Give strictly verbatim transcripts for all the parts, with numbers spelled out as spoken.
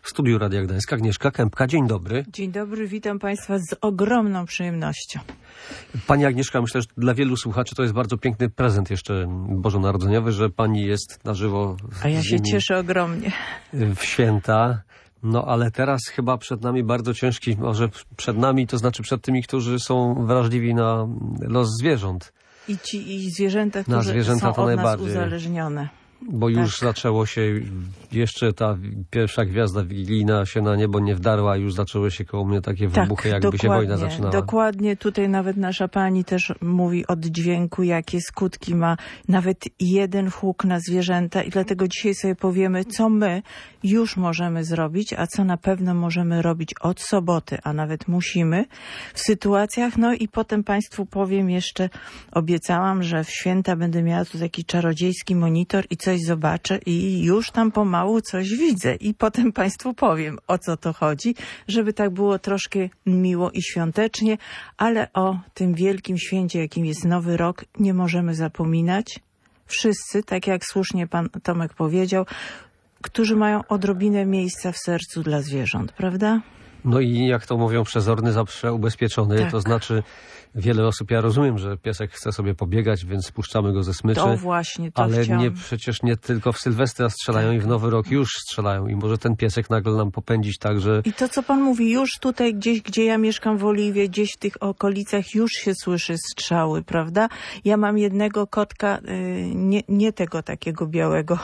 W studiu Radia Gdańsk Agnieszka Kępka. Dzień dobry. Dzień dobry, witam Państwa z ogromną przyjemnością. Pani Agnieszka, myślę, że dla wielu słuchaczy to jest bardzo piękny prezent jeszcze bożonarodzeniowy, że Pani jest na żywo. A ja się cieszę ogromnie. W święta. No ale teraz chyba przed nami bardzo ciężki, może przed nami, to znaczy przed tymi, którzy są wrażliwi na los zwierząt. I ci i zwierzęta, które na zwierzęta są to od najbardziej. nas uzależnione. Bo już tak. Zaczęło się, jeszcze ta pierwsza gwiazda wigilijna się na niebo nie wdarła, już zaczęły się koło mnie takie wybuchy, tak, jakby się wojna zaczynała. Dokładnie, tutaj nawet nasza pani też mówi od dźwięku, jakie skutki ma nawet jeden huk na zwierzęta i dlatego dzisiaj sobie powiemy, co my już możemy zrobić, a co na pewno możemy robić od soboty, a nawet musimy w sytuacjach, no i potem Państwu powiem jeszcze, obiecałam, że w święta będę miała tu taki czarodziejski monitor i coś zobaczę i już tam pomału coś widzę i potem Państwu powiem, o co to chodzi, żeby tak było troszkę miło i świątecznie, ale o tym wielkim święcie, jakim jest Nowy Rok, nie możemy zapominać. Wszyscy, tak jak słusznie Pan Tomek powiedział, którzy mają odrobinę miejsca w sercu dla zwierząt, prawda? No i jak to mówią, przezorny zawsze ubezpieczony, tak. To znaczy wiele osób, ja rozumiem, że piesek chce sobie pobiegać, więc spuszczamy go ze smyczy. To właśnie, to ale chciałam. nie, przecież nie tylko w Sylwestra strzelają, tak. I w Nowy Rok już strzelają i może ten piesek nagle nam popędzić tak, że... I to, co Pan mówi, już tutaj gdzieś, gdzie ja mieszkam w Oliwie, gdzieś w tych okolicach już się słyszy strzały, prawda? Ja mam jednego kotka, nie, nie tego takiego białego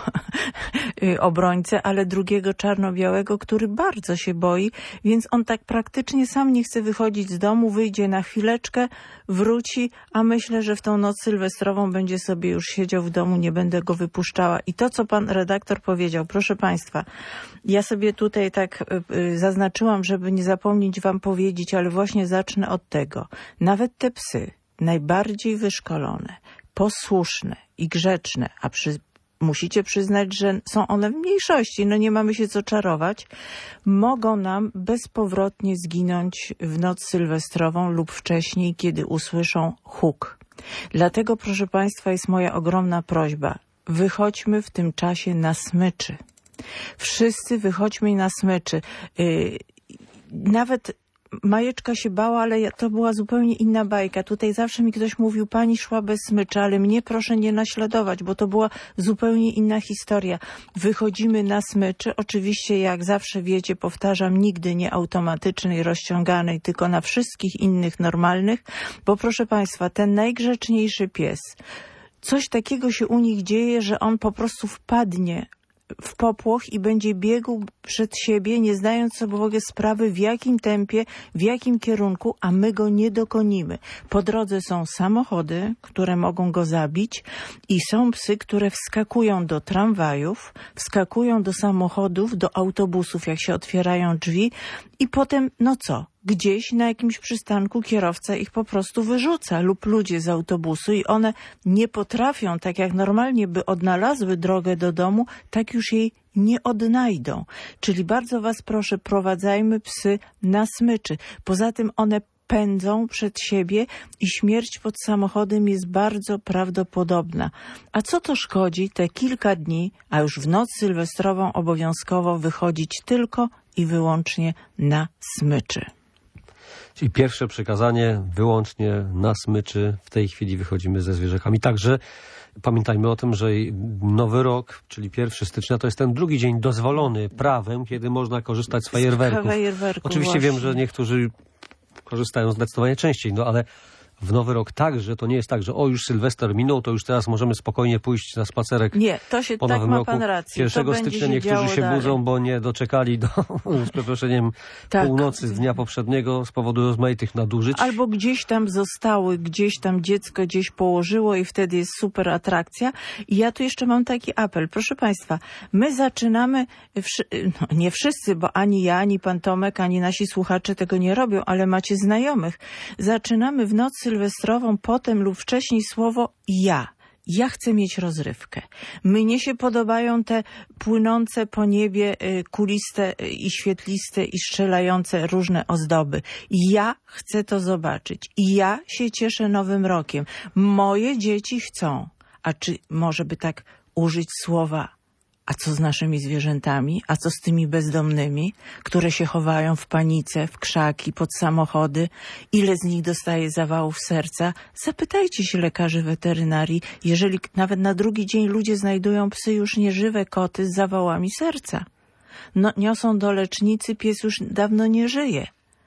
obrońcę, ale drugiego czarno-białego, który bardzo się boi, więc on tak praktycznie sam nie chce wychodzić z domu, wyjdzie na chwileczkę, wróci, a myślę, że w tą noc sylwestrową będzie sobie już siedział w domu, nie będę go wypuszczała. I to, co pan redaktor powiedział, proszę Państwa, ja sobie tutaj tak y, zaznaczyłam, żeby nie zapomnieć wam powiedzieć, ale właśnie zacznę od tego. Nawet te psy, najbardziej wyszkolone, posłuszne i grzeczne, a przy musicie przyznać, że są one w mniejszości, no nie mamy się co czarować, mogą nam bezpowrotnie zginąć w noc sylwestrową lub wcześniej, kiedy usłyszą huk. Dlatego, proszę Państwa, jest moja ogromna prośba. Wychodźmy w tym czasie na smyczy. Wszyscy wychodźmy na smyczy. Yy, nawet Majeczka się bała, ale to była zupełnie inna bajka. Tutaj zawsze mi ktoś mówił, pani szła bez smycza, ale mnie proszę nie naśladować, bo to była zupełnie inna historia. Wychodzimy na smyczy, oczywiście jak zawsze wiecie, powtarzam, nigdy nie automatycznej, rozciąganej, tylko na wszystkich innych normalnych, bo proszę Państwa, ten najgrzeczniejszy pies, coś takiego się u nich dzieje, że on po prostu wpadnie w popłoch i będzie biegł przed siebie, nie zdając sobie w ogóle sprawy, w jakim tempie, w jakim kierunku, a my go nie dokonimy. Po drodze są samochody, które mogą go zabić i są psy, które wskakują do tramwajów, wskakują do samochodów, do autobusów, jak się otwierają drzwi i potem, no co? Gdzieś na jakimś przystanku kierowca ich po prostu wyrzuca lub ludzie z autobusu i one nie potrafią, tak jak normalnie by odnalazły drogę do domu, tak już jej nie odnajdą. Czyli bardzo was proszę, prowadzajmy psy na smyczy. Poza tym one pędzą przed siebie i śmierć pod samochodem jest bardzo prawdopodobna. A co to szkodzi te kilka dni, a już w noc sylwestrową obowiązkowo wychodzić tylko i wyłącznie na smyczy. Czyli pierwsze przekazanie wyłącznie na smyczy. W tej chwili wychodzimy ze zwierzakami. Także pamiętajmy o tym, że Nowy Rok, czyli pierwszego stycznia, to jest ten drugi dzień dozwolony prawem, kiedy można korzystać z fajerwerków. fajerwerków Oczywiście właśnie. Wiem, że niektórzy korzystają zdecydowanie częściej, no ale w Nowy Rok także to nie jest tak, że o już Sylwester minął, to już teraz możemy spokojnie pójść na spacerek. Nie, to się po tak Nowym ma roku. pan rację. pierwszego stycznia niektórzy się dalej. budzą, bo nie doczekali do, z przeproszeniem, tak. północy z dnia poprzedniego z powodu rozmaitych nadużyć. Albo gdzieś tam zostały, gdzieś tam dziecko gdzieś położyło i wtedy jest super atrakcja. I ja tu jeszcze mam taki apel. Proszę Państwa, my zaczynamy, no nie wszyscy, bo ani ja, ani pan Tomek, ani nasi słuchacze tego nie robią, ale macie znajomych. Zaczynamy w noc sylwestrową potem lub wcześniej słowo ja. Ja chcę mieć rozrywkę. Mnie się podobają te płynące po niebie kuliste i świetliste i strzelające różne ozdoby. Ja chcę to zobaczyć. I ja się cieszę Nowym Rokiem. Moje dzieci chcą. A czy może by tak użyć słowa A co z naszymi zwierzętami? A co z tymi bezdomnymi, które się chowają w panice, w krzaki, pod samochody? Ile z nich dostaje zawałów serca? Zapytajcie się lekarzy weterynarii, jeżeli nawet na drugi dzień ludzie znajdują psy już nieżywe, koty z zawałami serca. No, niosą do lecznicy, pies już dawno nie żyje.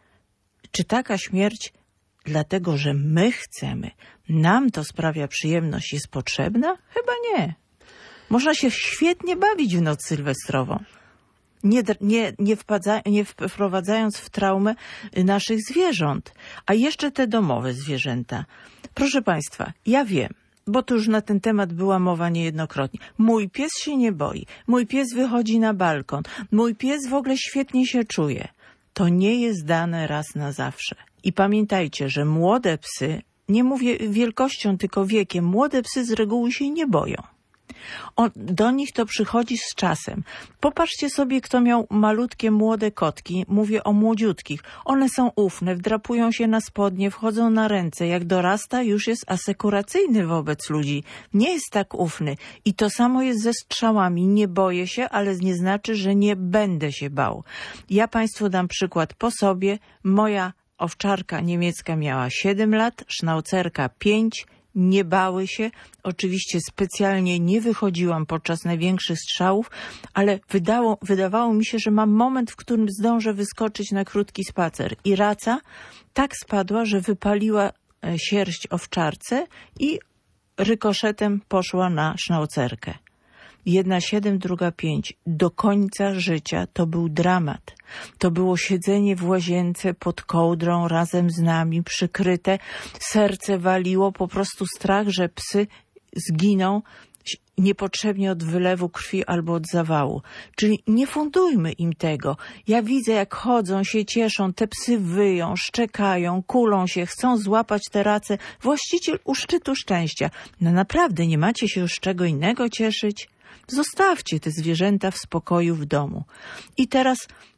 Czy taka śmierć, dlatego że my chcemy, nam to sprawia przyjemność, jest potrzebna? Chyba nie. Można się świetnie bawić w noc sylwestrową, nie, nie, nie, wpadza, nie wprowadzając w traumę naszych zwierząt. A jeszcze te domowe zwierzęta. Proszę Państwa, ja wiem, bo tu już na ten temat była mowa niejednokrotnie. Mój pies się nie boi, mój pies wychodzi na balkon, mój pies w ogóle świetnie się czuje. To nie jest dane raz na zawsze. I pamiętajcie, że młode psy, nie mówię wielkością, tylko wiekiem, młode psy z reguły się nie boją. On, do nich to przychodzi z czasem. Popatrzcie sobie, kto miał malutkie, młode kotki. Mówię o młodziutkich. One są ufne, wdrapują się na spodnie, wchodzą na ręce. Jak dorasta, już jest asekuracyjny wobec ludzi. Nie jest tak ufny. I to samo jest ze strzałami. Nie boję się, ale nie znaczy, że nie będę się bał. Ja Państwu dam przykład po sobie. Moja owczarka niemiecka miała siedem lat, sznaucerka pięć. Nie bały się. Oczywiście specjalnie nie wychodziłam podczas największych strzałów, ale wydało, wydawało mi się, że mam moment, w którym zdążę wyskoczyć na krótki spacer. I raca tak spadła, że wypaliła sierść owczarce i rykoszetem poszła na sznaucerkę. Jedna siedem, druga pięć. Do końca życia to był dramat. To było siedzenie w łazience pod kołdrą razem z nami, przykryte. Serce waliło, po prostu strach, że psy zginą niepotrzebnie od wylewu krwi albo od zawału. Czyli nie fundujmy im tego. Ja widzę, jak chodzą, się cieszą, te psy wyją, szczekają, kulą się, chcą złapać te race. Właściciel u szczytu szczęścia. No naprawdę, nie macie się już czego innego cieszyć? Zostawcie te zwierzęta w spokoju w domu. I teraz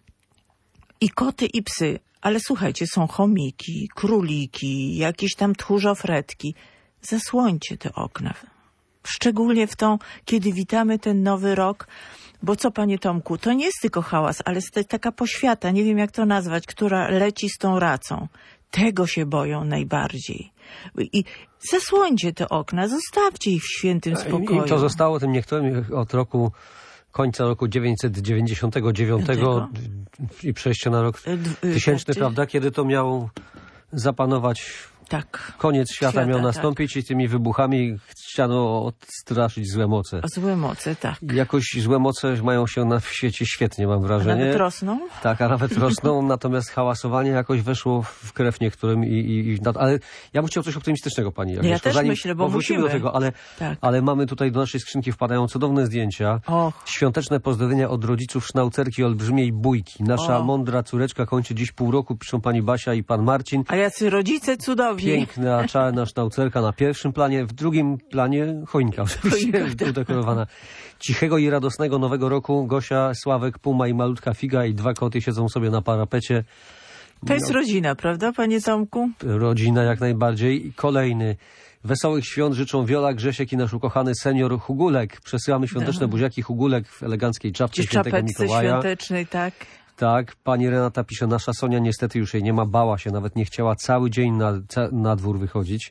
i koty, i psy. Ale słuchajcie, są chomiki, króliki, jakieś tam tchórzofretki. Zasłońcie te okna. Szczególnie w tą, kiedy witamy ten nowy rok. Bo co, panie Tomku, to nie jest tylko hałas, ale jest taka poświata, nie wiem jak to nazwać, która leci z tą racą. Tego się boją najbardziej. I zasłońcie te okna, zostawcie ich w świętym spokoju. I to zostało tym niektórym od roku, końca roku dziewięćset dziewięćdziesiątego dziewiątego i przejścia na rok tysięczny, Znaczy... prawda, kiedy to miał zapanować... Tak. Koniec świata, świata miał nastąpić tak. I tymi wybuchami chciano odstraszyć złe moce. Złe moce, tak. Jakoś złe moce mają się na świecie świetnie, mam wrażenie. A nawet rosną? Tak, a nawet rosną, natomiast hałasowanie jakoś weszło w krew niektórym. I, i, i, ale ja bym chciał coś optymistycznego, pani Agnieszko. Ja też Zanim myślę, bo wrócimy musimy. do tego, ale, tak. ale mamy tutaj do naszej skrzynki wpadają cudowne zdjęcia. Och. Świąteczne pozdrowienia od rodziców sznaucerki olbrzymiej Bójki. Nasza o. mądra córeczka kończy dziś pół roku, piszą pani Basia i pan Marcin. A jacy rodzice cudowni. Piękna czarna sznaucerka na pierwszym planie, w drugim planie choinka oczywiście udekorowana. Cichego i radosnego nowego roku Gosia, Sławek, Puma i malutka Figa i dwa koty siedzą sobie na parapecie. To jest no, rodzina, prawda, panie Tomku? Rodzina jak najbardziej. I kolejny. Wesołych świąt życzą Wiola, Grzesiek i nasz ukochany senior Hugulek. Przesyłamy świąteczne no. buziaki. Hugulek w eleganckiej czapce w świętego Mikołaja. świątecznej, tak. Tak, pani Renata pisze, nasza Sonia niestety już jej nie ma, bała się, nawet nie chciała cały dzień na, na dwór wychodzić.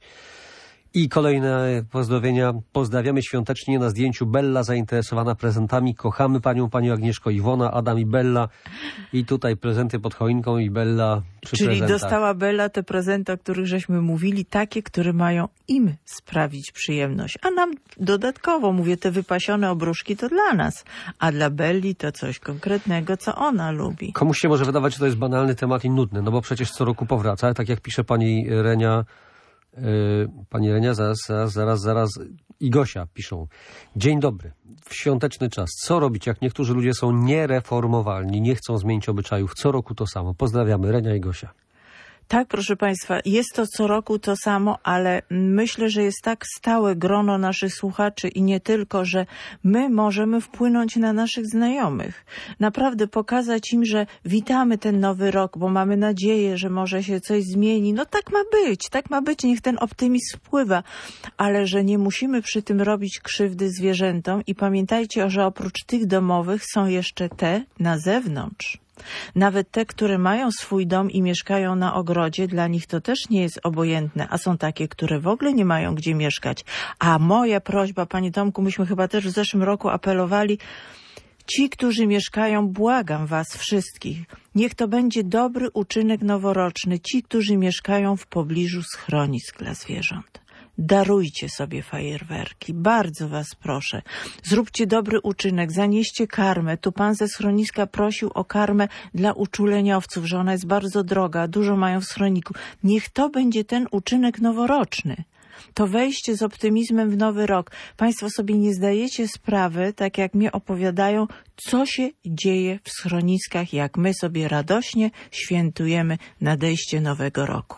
I kolejne pozdrowienia. Pozdrawiamy świątecznie na zdjęciu Bella, zainteresowana prezentami. Kochamy panią, panią Agnieszko, Iwona, Adam i Bella. I tutaj prezenty pod choinką i Bella przy Czyli prezentach. dostała Bella te prezenty, o których żeśmy mówili, takie, które mają im sprawić przyjemność. A nam dodatkowo, mówię, te wypasione obruszki to dla nas. A dla Belli to coś konkretnego, co ona lubi. Komuś się może wydawać, że to jest banalny temat i nudny, no bo przecież co roku powraca. Tak jak pisze pani Renia, Yy, pani Renia, zaraz, zaraz, zaraz, zaraz i Gosia piszą. Dzień dobry, w świąteczny czas. Co robić, jak niektórzy ludzie są niereformowalni, nie chcą zmienić obyczajów? Co roku to samo. Pozdrawiamy, Renia i Gosia. Tak, proszę Państwa, jest to co roku to samo, ale myślę, że jest tak stałe grono naszych słuchaczy i nie tylko, że my możemy wpłynąć na naszych znajomych. Naprawdę pokazać im, że witamy ten nowy rok, bo mamy nadzieję, że może się coś zmieni. No tak ma być, tak ma być, niech ten optymizm wpływa, ale że nie musimy przy tym robić krzywdy zwierzętom i pamiętajcie, że oprócz tych domowych są jeszcze te na zewnątrz. Nawet te, które mają swój dom i mieszkają na ogrodzie, dla nich to też nie jest obojętne, a są takie, które w ogóle nie mają gdzie mieszkać. A moja prośba, Panie Tomku, myśmy chyba też w zeszłym roku apelowali, ci, którzy mieszkają, błagam was wszystkich, niech to będzie dobry uczynek noworoczny, ci, którzy mieszkają w pobliżu schronisk dla zwierząt. Darujcie sobie fajerwerki, bardzo was proszę. Zróbcie dobry uczynek, zanieście karmę. Tu pan ze schroniska prosił o karmę dla uczuleniowców, że ona jest bardzo droga, dużo mają w schroniku. Niech to będzie ten uczynek noworoczny. To wejście z optymizmem w nowy rok. Państwo sobie nie zdajecie sprawy, tak jak mnie opowiadają, co się dzieje w schroniskach, jak my sobie radośnie świętujemy nadejście nowego roku.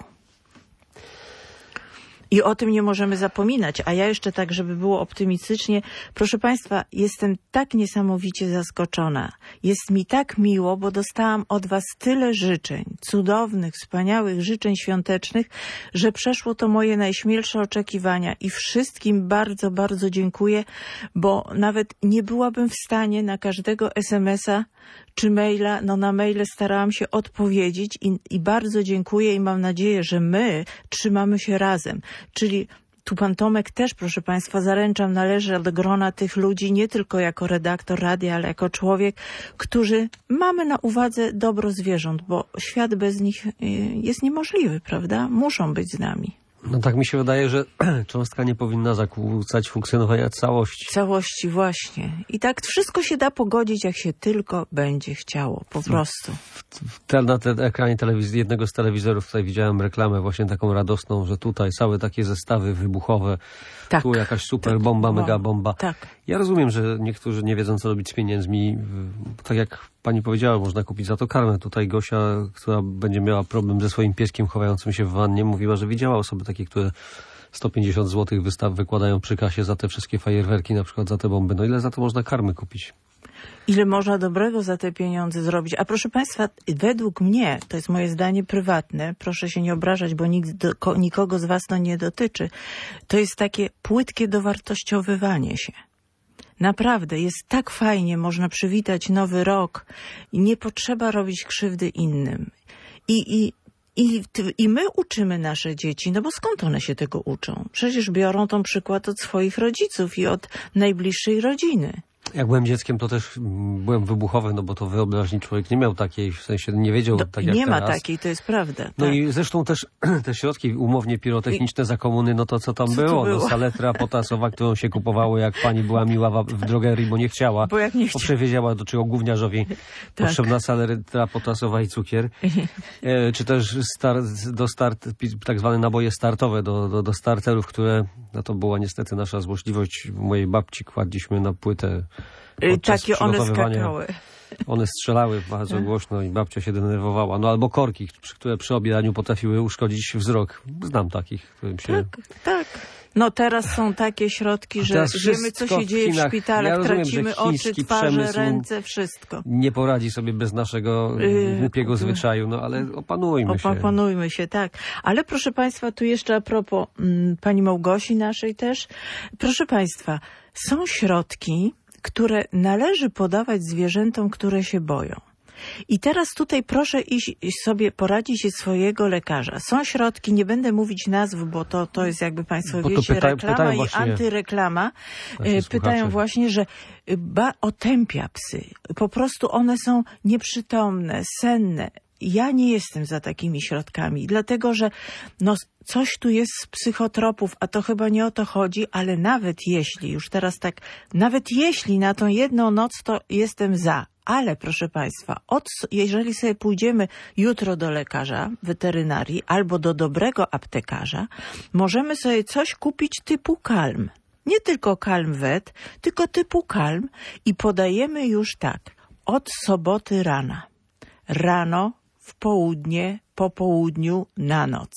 I o tym nie możemy zapominać. A ja jeszcze tak, żeby było optymistycznie, proszę Państwa, jestem tak niesamowicie zaskoczona. Jest mi tak miło, bo dostałam od was tyle życzeń, cudownych, wspaniałych życzeń świątecznych, że przeszło to moje najśmielsze oczekiwania i wszystkim bardzo, bardzo dziękuję, bo nawet nie byłabym w stanie na każdego es em es a czy maila, no na maile starałam się odpowiedzieć i, i bardzo dziękuję i mam nadzieję, że my trzymamy się razem. Czyli tu pan Tomek też, proszę Państwa, zaręczam, należy do grona tych ludzi, nie tylko jako redaktor radia, ale jako człowiek, którzy mamy na uwadze dobro zwierząt, bo świat bez nich jest niemożliwy, prawda? Muszą być z nami. No tak mi się wydaje, że cząstka nie powinna zakłócać funkcjonowania całości. Całości, właśnie. I tak wszystko się da pogodzić, jak się tylko będzie chciało, po prostu. Te, na te ekranie telewizji, jednego z telewizorów tutaj widziałem reklamę właśnie taką radosną, że tutaj całe takie zestawy wybuchowe, tak, tu jakaś super tak, bomba, mega bomba. Tak. Ja rozumiem, że niektórzy nie wiedzą, co robić z pieniędzmi. Tak jak pani powiedziała, można kupić za to karmę. Tutaj Gosia, która będzie miała problem ze swoim pieskiem chowającym się w wannie, mówiła, że widziała osoby takie, które sto pięćdziesiąt złotych wystaw wykładają przy kasie za te wszystkie fajerwerki, na przykład za te bomby. No ile za to można karmy kupić? Ile można dobrego za te pieniądze zrobić? A proszę Państwa, według mnie, to jest moje zdanie prywatne, proszę się nie obrażać, bo nikt do, ko, nikogo z was to nie dotyczy, to jest takie płytkie dowartościowywanie się. Naprawdę, jest tak fajnie, można przywitać nowy rok i nie potrzeba robić krzywdy innym. I, i I, I my uczymy nasze dzieci, no bo skąd one się tego uczą? Przecież biorą ten przykład od swoich rodziców i od najbliższej rodziny. Jak byłem dzieckiem, to też byłem wybuchowy, no bo to wyobraźni człowiek nie miał takiej, w sensie nie wiedział Do, tak jak nie teraz. ma takiej, to jest prawda. No tak. i zresztą też te środki umownie pirotechniczne I... za komuny, no to co tam co było? było? No saletra potasowa, którą się kupowało, jak pani była miła w drogerii, bo nie chciała. Bo jak nie chciała. Bo wiedziała, do czego gówniarzowi tak. potrzebna saletra potasowa i cukier. E, czy też star, do start, tak zwane naboje startowe do, do, do starterów, które, no to była niestety nasza złośliwość. Mojej babci kładliśmy na płytę. Takie one skakały. One strzelały bardzo głośno i babcia się denerwowała. No albo korki, które przy obieraniu potrafiły uszkodzić wzrok. Znam takich, którym się... Tak, tak. No teraz są takie środki, że wiemy, co się dzieje w, w szpitalach. Ja rozumiem, tracimy oczy, twarze, ręce, wszystko. Nie poradzi sobie bez naszego yy, głupiego yy, zwyczaju, no ale opanujmy opanujmy się. Opanujmy się, tak. Ale proszę Państwa, tu jeszcze a propos m, pani Małgosi naszej też. Proszę Państwa, są środki, które należy podawać zwierzętom, które się boją. I teraz tutaj proszę iść sobie poradzić się swojego lekarza. Są środki, nie będę mówić nazw, bo to, to jest jakby Państwo bo wiecie, pyta, reklama i właśnie, antyreklama. Pytają słuchacze. Właśnie, że ba, otępia psy. Po prostu one są nieprzytomne, senne. Ja nie jestem za takimi środkami, dlatego że no, coś tu jest z psychotropów, a to chyba nie o to chodzi, ale nawet jeśli, już teraz tak, nawet jeśli na tą jedną noc, to jestem za. Ale proszę Państwa, od, jeżeli sobie pójdziemy jutro do lekarza weterynarii albo do dobrego aptekarza, możemy sobie coś kupić typu Calm. Nie tylko Calm Vet, tylko typu Calm i podajemy już tak, od soboty rana. Rano w południe, po południu, na noc.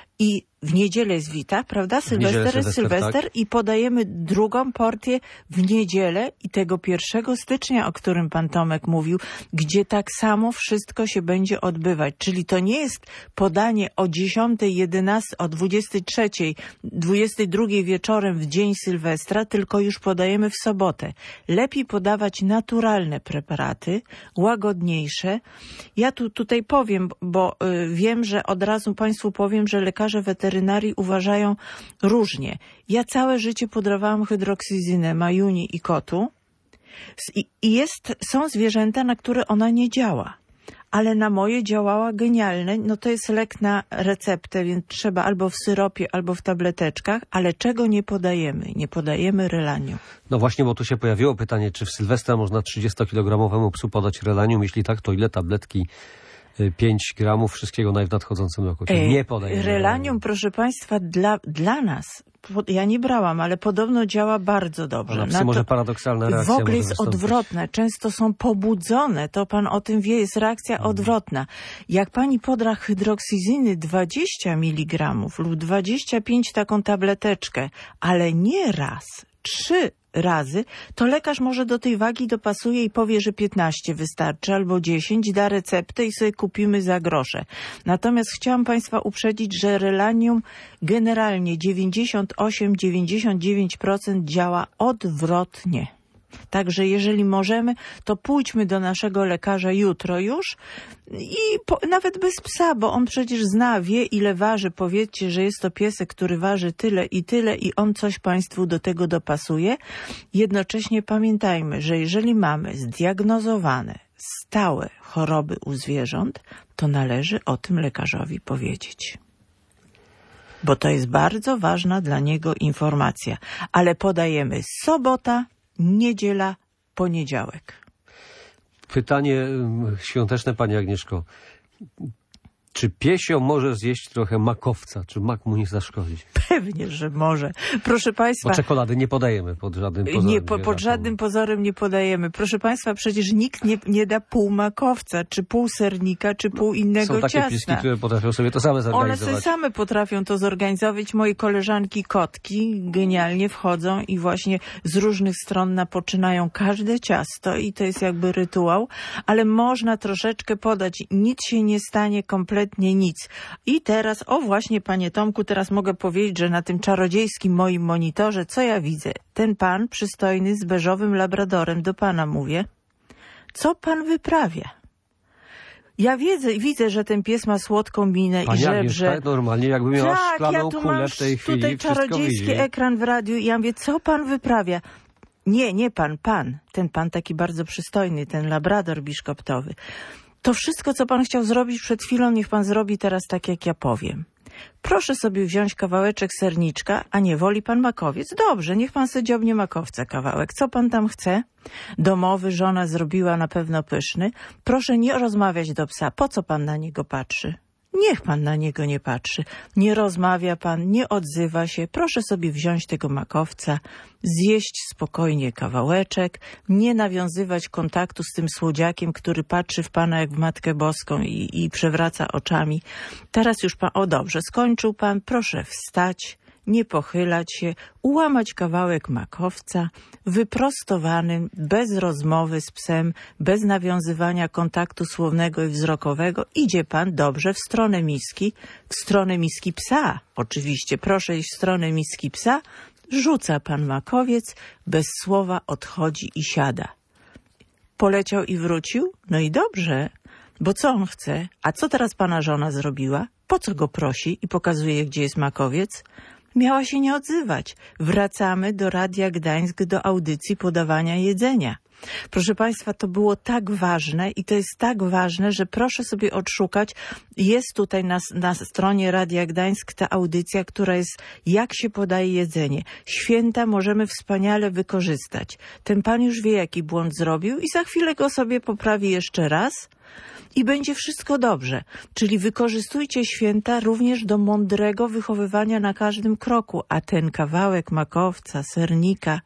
I w niedzielę jest Wita, prawda? Sylwester jest Sylwester, Sylwester tak. i podajemy drugą porcję w niedzielę i tego pierwszego stycznia, o którym pan Tomek mówił, gdzie tak samo wszystko się będzie odbywać. Czyli to nie jest podanie o dziesiątej, jedenastej, o dwudziestej trzeciej, dwudziestej drugiej wieczorem w dzień Sylwestra, tylko już podajemy w sobotę. Lepiej podawać naturalne preparaty, łagodniejsze. Ja tu tutaj powiem, bo y, wiem, że od razu państwu powiem, że lekarze weterynarii uważają różnie. Ja całe życie podawałam hydroksyzynę Majuni i kotu i, i jest, są zwierzęta, na które ona nie działa. Ale na moje działała genialnie. No to jest lek na receptę, więc trzeba albo w syropie, albo w tableteczkach, ale czego nie podajemy? Nie podajemy relanium. No właśnie, bo tu się pojawiło pytanie, czy w Sylwestra można trzydziestokilogramowemu psu podać relanium? Jeśli tak, to ile tabletki? pięć gramów wszystkiego w nadchodzącym roku. Czyli nie podajemy. Relanium, proszę państwa, dla, dla nas, ja nie brałam, ale podobno działa bardzo dobrze. Na psy może paradoksalna reakcja. W ogóle jest wystąpić. odwrotne. Często są pobudzone. To pan o tym wie, jest reakcja hmm. odwrotna. Jak pani poda hydroksyzyny dwadzieścia miligramów lub dwadzieścia pięć taką tableteczkę, ale nie raz, trzy razy, to lekarz może do tej wagi dopasuje i powie, że piętnaście wystarczy albo dziesięć, da receptę i sobie kupimy za grosze. Natomiast chciałam państwa uprzedzić, że relanium generalnie dziewięćdziesiąt osiem do dziewięćdziesięciu dziewięciu procent działa odwrotnie. Także jeżeli możemy, to pójdźmy do naszego lekarza jutro już i po, nawet bez psa, bo on przecież zna, wie ile waży. Powiedzcie, że jest to piesek, który waży tyle i tyle i on coś państwu do tego dopasuje. Jednocześnie pamiętajmy, że jeżeli mamy zdiagnozowane stałe choroby u zwierząt, to należy o tym lekarzowi powiedzieć. Bo to jest bardzo ważna dla niego informacja. Ale podajemy sobota, niedziela, poniedziałek. Pytanie świąteczne, pani Agnieszko. Czy piesio może zjeść trochę makowca? Czy mak mu nie zaszkodzi? Pewnie, że może. Proszę państwa... Bo czekolady nie podajemy pod żadnym pozorem. Nie, po, pod żadnym pozorem nie podajemy. Proszę państwa, przecież nikt nie, nie da pół makowca, czy pół sernika, czy pół innego Są takie ciasta. pieski, które potrafią sobie to same zorganizować. One sobie same potrafią to zorganizować. Moje koleżanki kotki genialnie wchodzą i właśnie z różnych stron napoczynają każde ciasto i to jest jakby rytuał, ale można troszeczkę podać. Nic się nie stanie, kompletnie nic. I teraz, o właśnie, panie Tomku, teraz mogę powiedzieć, że na tym czarodziejskim moim monitorze, co ja widzę? Ten pan przystojny z beżowym labradorem, do pana mówię. Co pan wyprawia? Ja wiedzę, widzę, że ten pies ma słodką minę Pani i Agnieszka, żebrze. normalnie jakby miała tak, szklaną ja tu kulę mam w tej chwili. tutaj czarodziejski widzi. ekran w radiu i ja mówię, co pan wyprawia? Nie, nie pan, pan. Ten pan taki bardzo przystojny, ten labrador biszkoptowy. To wszystko, co pan chciał zrobić przed chwilą, niech pan zrobi teraz tak, jak ja powiem. Proszę sobie wziąć kawałeczek serniczka, a nie woli pan makowiec. Dobrze, niech pan sobie dziobnie makowca kawałek. Co pan tam chce? Domowy, żona zrobiła na pewno pyszny. Proszę nie rozmawiać do psa. Po co pan na niego patrzy? Niech pan na niego nie patrzy. Nie rozmawia pan, nie odzywa się. Proszę sobie wziąć tego makowca, zjeść spokojnie kawałeczek, nie nawiązywać kontaktu z tym słodziakiem, który patrzy w pana jak w Matkę Boską i, i przewraca oczami. Teraz już pan, o dobrze, skończył pan, proszę wstać, nie pochylać się, ułamać kawałek makowca, wyprostowanym, bez rozmowy z psem, bez nawiązywania kontaktu słownego i wzrokowego. Idzie pan dobrze w stronę miski, w stronę miski psa. Oczywiście, proszę iść w stronę miski psa. Rzuca pan makowiec, bez słowa odchodzi i siada. Poleciał i wrócił? No i dobrze, bo co on chce? A co teraz pana żona zrobiła? Po co go prosi i pokazuje, gdzie jest makowiec? Miała się nie odzywać. Wracamy do Radia Gdańsk, do audycji podawania jedzenia. Proszę państwa, to było tak ważne i to jest tak ważne, że proszę sobie odszukać. Jest tutaj na, na stronie Radia Gdańsk ta audycja, która jest jak się podaje jedzenie. Święta możemy wspaniale wykorzystać. Ten pan już wie, jaki błąd zrobił i za chwilę go sobie poprawi jeszcze raz. I będzie wszystko dobrze. Czyli wykorzystujcie święta również do mądrego wychowywania na każdym kroku. A ten kawałek makowca, sernika,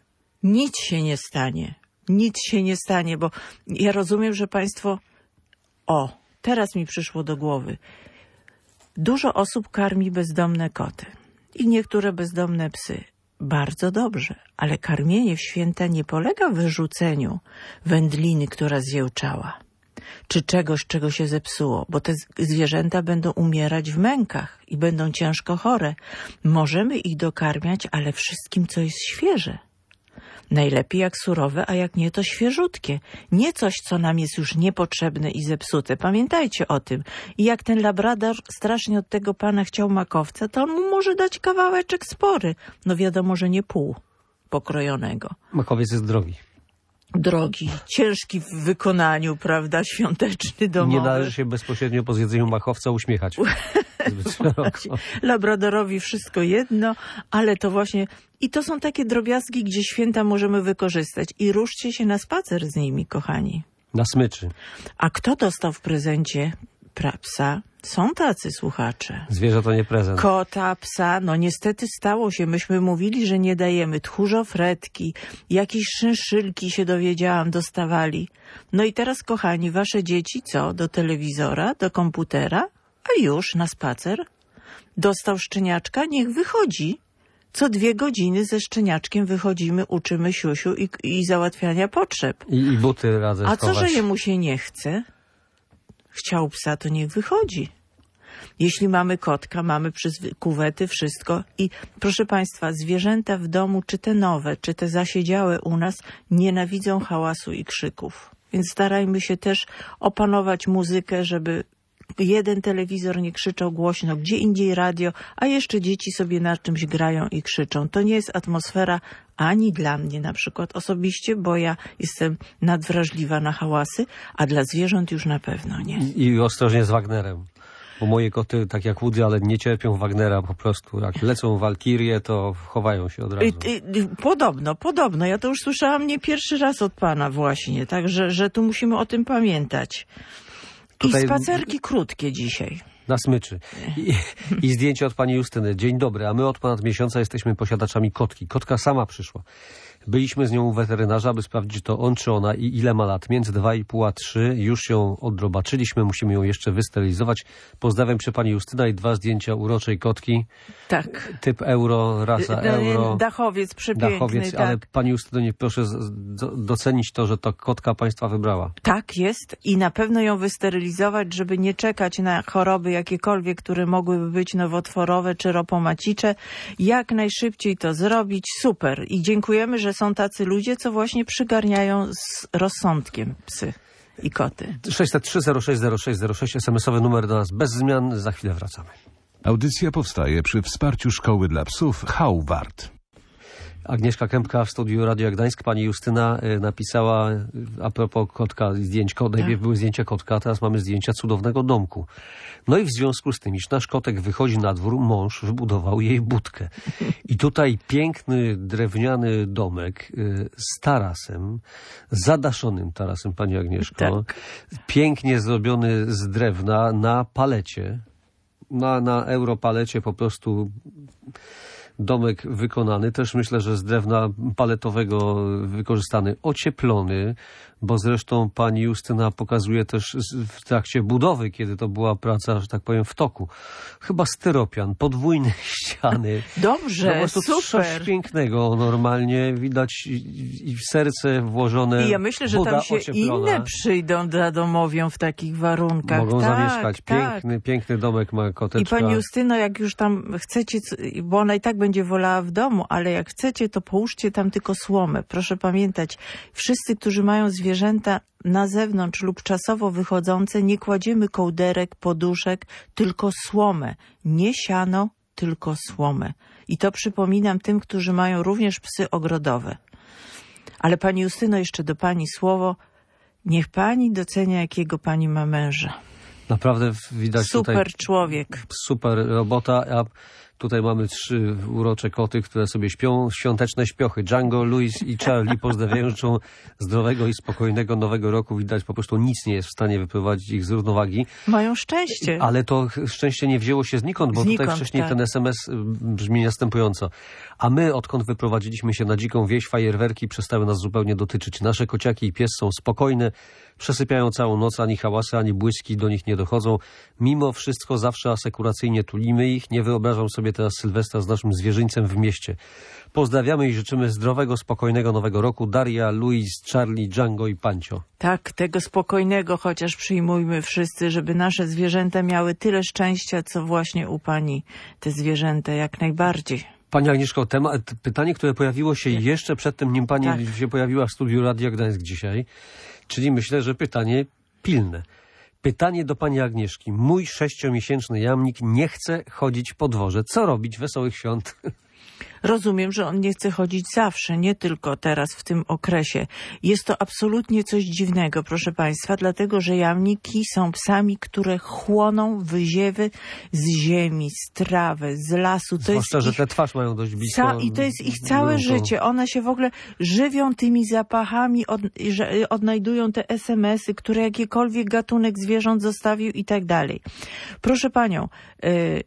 nic się nie stanie. Nic się nie stanie, bo ja rozumiem, że państwo... O, teraz mi przyszło do głowy. Dużo osób karmi bezdomne koty i niektóre bezdomne psy. Bardzo dobrze, ale karmienie w święta nie polega w wyrzuceniu wędliny, która zjełczała, czy czegoś, czego się zepsuło, bo te zwierzęta będą umierać w mękach i będą ciężko chore. Możemy ich dokarmiać, ale wszystkim, co jest świeże. Najlepiej jak surowe, a jak nie, to świeżutkie. Nie coś, co nam jest już niepotrzebne i zepsute. Pamiętajcie o tym. I jak ten labrador strasznie od tego pana chciał makowca, to on mu może dać kawałeczek spory. No wiadomo, że nie pół pokrojonego. Makowiec jest drogi. Drogi, ciężki w wykonaniu, prawda, świąteczny, domowy. Nie należy się bezpośrednio po zjedzeniu machowca uśmiechać. Labradorowi wszystko jedno, ale to właśnie... I to są takie drobiazgi, gdzie święta możemy wykorzystać. I ruszcie się na spacer z nimi, kochani. Na smyczy. A kto dostał w prezencie pra- psa? Są tacy słuchacze. Zwierzę to nie prezent. Kota, psa, no niestety stało się. Myśmy mówili, że nie dajemy. Tchórzofretki, jakieś szynszylki, się dowiedziałam, dostawali. No i teraz, kochani, wasze dzieci co? Do telewizora, do komputera? A już na spacer? Dostał szczeniaczka? Niech wychodzi. Co dwie godziny ze szczeniaczkiem wychodzimy, uczymy siusiu i, i załatwiania potrzeb. I, i buty radzę A co, schować. że jemu się nie chce? Chciał psa, to niech wychodzi. Jeśli mamy kotka, mamy przyzwy- kuwety, wszystko. I proszę Państwa, zwierzęta w domu, czy te nowe, czy te zasiedziałe u nas, nienawidzą hałasu i krzyków. Więc starajmy się też opanować muzykę, żeby jeden telewizor nie krzyczał głośno, gdzie indziej radio, a jeszcze dzieci sobie na czymś grają i krzyczą. To nie jest atmosfera ani dla mnie na przykład osobiście, bo ja jestem nadwrażliwa na hałasy, a dla zwierząt już na pewno nie. I, i ostrożnie z Wagnerem. Bo moje koty, tak jak Woody, ale nie cierpią Wagnera po prostu. Jak lecą walkirie, to chowają się od razu. I, i, podobno, podobno. Ja to już słyszałam nie pierwszy raz od pana właśnie, także że tu musimy o tym pamiętać. Tutaj... I spacerki krótkie dzisiaj. Na smyczy. I, I zdjęcie od pani Justyny. Dzień dobry, a my od ponad miesiąca jesteśmy posiadaczami kotki. Kotka sama przyszła. Byliśmy z nią u weterynarza, aby sprawdzić, to on czy ona i ile ma lat. Między dwa i pół a trzy. Już ją odrobaczyliśmy, musimy ją jeszcze wysterylizować. Pozdrawiam przy pani Justyna i dwa zdjęcia uroczej kotki. Tak. Typ euro, rasa euro. Dachowiec przepiękny. Dachowiec, tak. ale pani Justyno, nie proszę docenić to, że to kotka państwa wybrała. Tak jest i na pewno ją wysterylizować, żeby nie czekać na choroby jakiekolwiek, które mogłyby być nowotworowe czy ropomacicze. Jak najszybciej to zrobić. Super. I dziękujemy, że są tacy ludzie, co właśnie przygarniają z rozsądkiem psy i koty. sześćset trzy zero sześć zero sześć zero sześć, es em esowy numer do nas bez zmian. Za chwilę wracamy. Audycja powstaje przy wsparciu Szkoły dla Psów Hauwart. Agnieszka Kępka w studiu Radio Gdańsk. Pani Justyna y, napisała y, a propos kotka, zdjęć. Najpierw były zdjęcia kotka, teraz mamy zdjęcia cudownego domku. No i w związku z tym, iż nasz kotek wychodzi na dwór, mąż wybudował jej budkę. I tutaj piękny, drewniany domek y, z tarasem, zadaszonym tarasem, pani Agnieszko. Tak. Pięknie zrobiony z drewna na palecie. Na, na europalecie po prostu domek wykonany, też myślę, że z drewna paletowego wykorzystany, ocieplony, bo zresztą pani Justyna pokazuje też w trakcie budowy, kiedy to była praca, że tak powiem, w toku. Chyba styropian, podwójne ściany. Dobrze, no po prostu super. Coś pięknego, normalnie widać i, i w serce włożone. I ja myślę, że woda tam się ocieplona. inne przyjdą dla domowią w takich warunkach. Mogą tak, zamieszkać. Piękny, tak. piękny domek ma koteczka. I pani Justyno, jak już tam chcecie, bo ona i tak będzie wolała w domu, ale jak chcecie, to połóżcie tam tylko słomę. Proszę pamiętać, wszyscy, którzy mają zwierzęta na zewnątrz lub czasowo wychodzące, nie kładziemy kołderek, poduszek, tylko słomę. Nie siano, tylko słomę. I to przypominam tym, którzy mają również psy ogrodowe. Ale pani Justyno, jeszcze do pani słowo. Niech pani docenia, jakiego pani ma męża. Naprawdę widać Super tutaj człowiek. super robota, a Tutaj mamy trzy urocze koty, które sobie śpią. Świąteczne śpiochy. Django, Louis i Charlie pozdrawiają, życzą zdrowego i spokojnego nowego roku. Widać, po prostu nic nie jest w stanie wyprowadzić ich z równowagi. Mają szczęście. Ale to szczęście nie wzięło się znikąd, bo Znikąd, tutaj wcześniej tak. ten es em es brzmi następująco. A my, odkąd wyprowadziliśmy się na dziką wieś, fajerwerki przestały nas zupełnie dotyczyć. Nasze kociaki i pies są spokojne, przesypiają całą noc, ani hałasy, ani błyski do nich nie dochodzą. Mimo wszystko zawsze asekuracyjnie tulimy ich. Nie wyobrażam sobie teraz Sylwestra z naszym zwierzyńcem w mieście. Pozdrawiamy i życzymy zdrowego, spokojnego nowego roku. Daria, Louis, Charlie, Django i Pancio. Tak, tego spokojnego chociaż przyjmujmy wszyscy, żeby nasze zwierzęta miały tyle szczęścia, co właśnie u pani te zwierzęta, jak najbardziej. Pani Agnieszko, temat, pytanie, które pojawiło się jeszcze przed tym, nim pani Tak. się pojawiła w studiu Radia Gdańsk dzisiaj, czyli myślę, że pytanie pilne. Pytanie do pani Agnieszki. Mój sześciomiesięczny jamnik nie chce chodzić po dworze. Co robić? Wesołych świąt. Rozumiem, że on nie chce chodzić zawsze, nie tylko teraz w tym okresie. Jest to absolutnie coś dziwnego, proszę państwa, dlatego że jamniki są psami, które chłoną wyziewy z ziemi, z trawy, z lasu. To Zwłaszcza, jest że ich... tę twarz mają dość blisko. Ca- I to jest ich całe gruntu. życie. One się w ogóle żywią tymi zapachami, od, że odnajdują te es em esy, które jakikolwiek gatunek zwierząt zostawił i tak dalej. Proszę panią, y-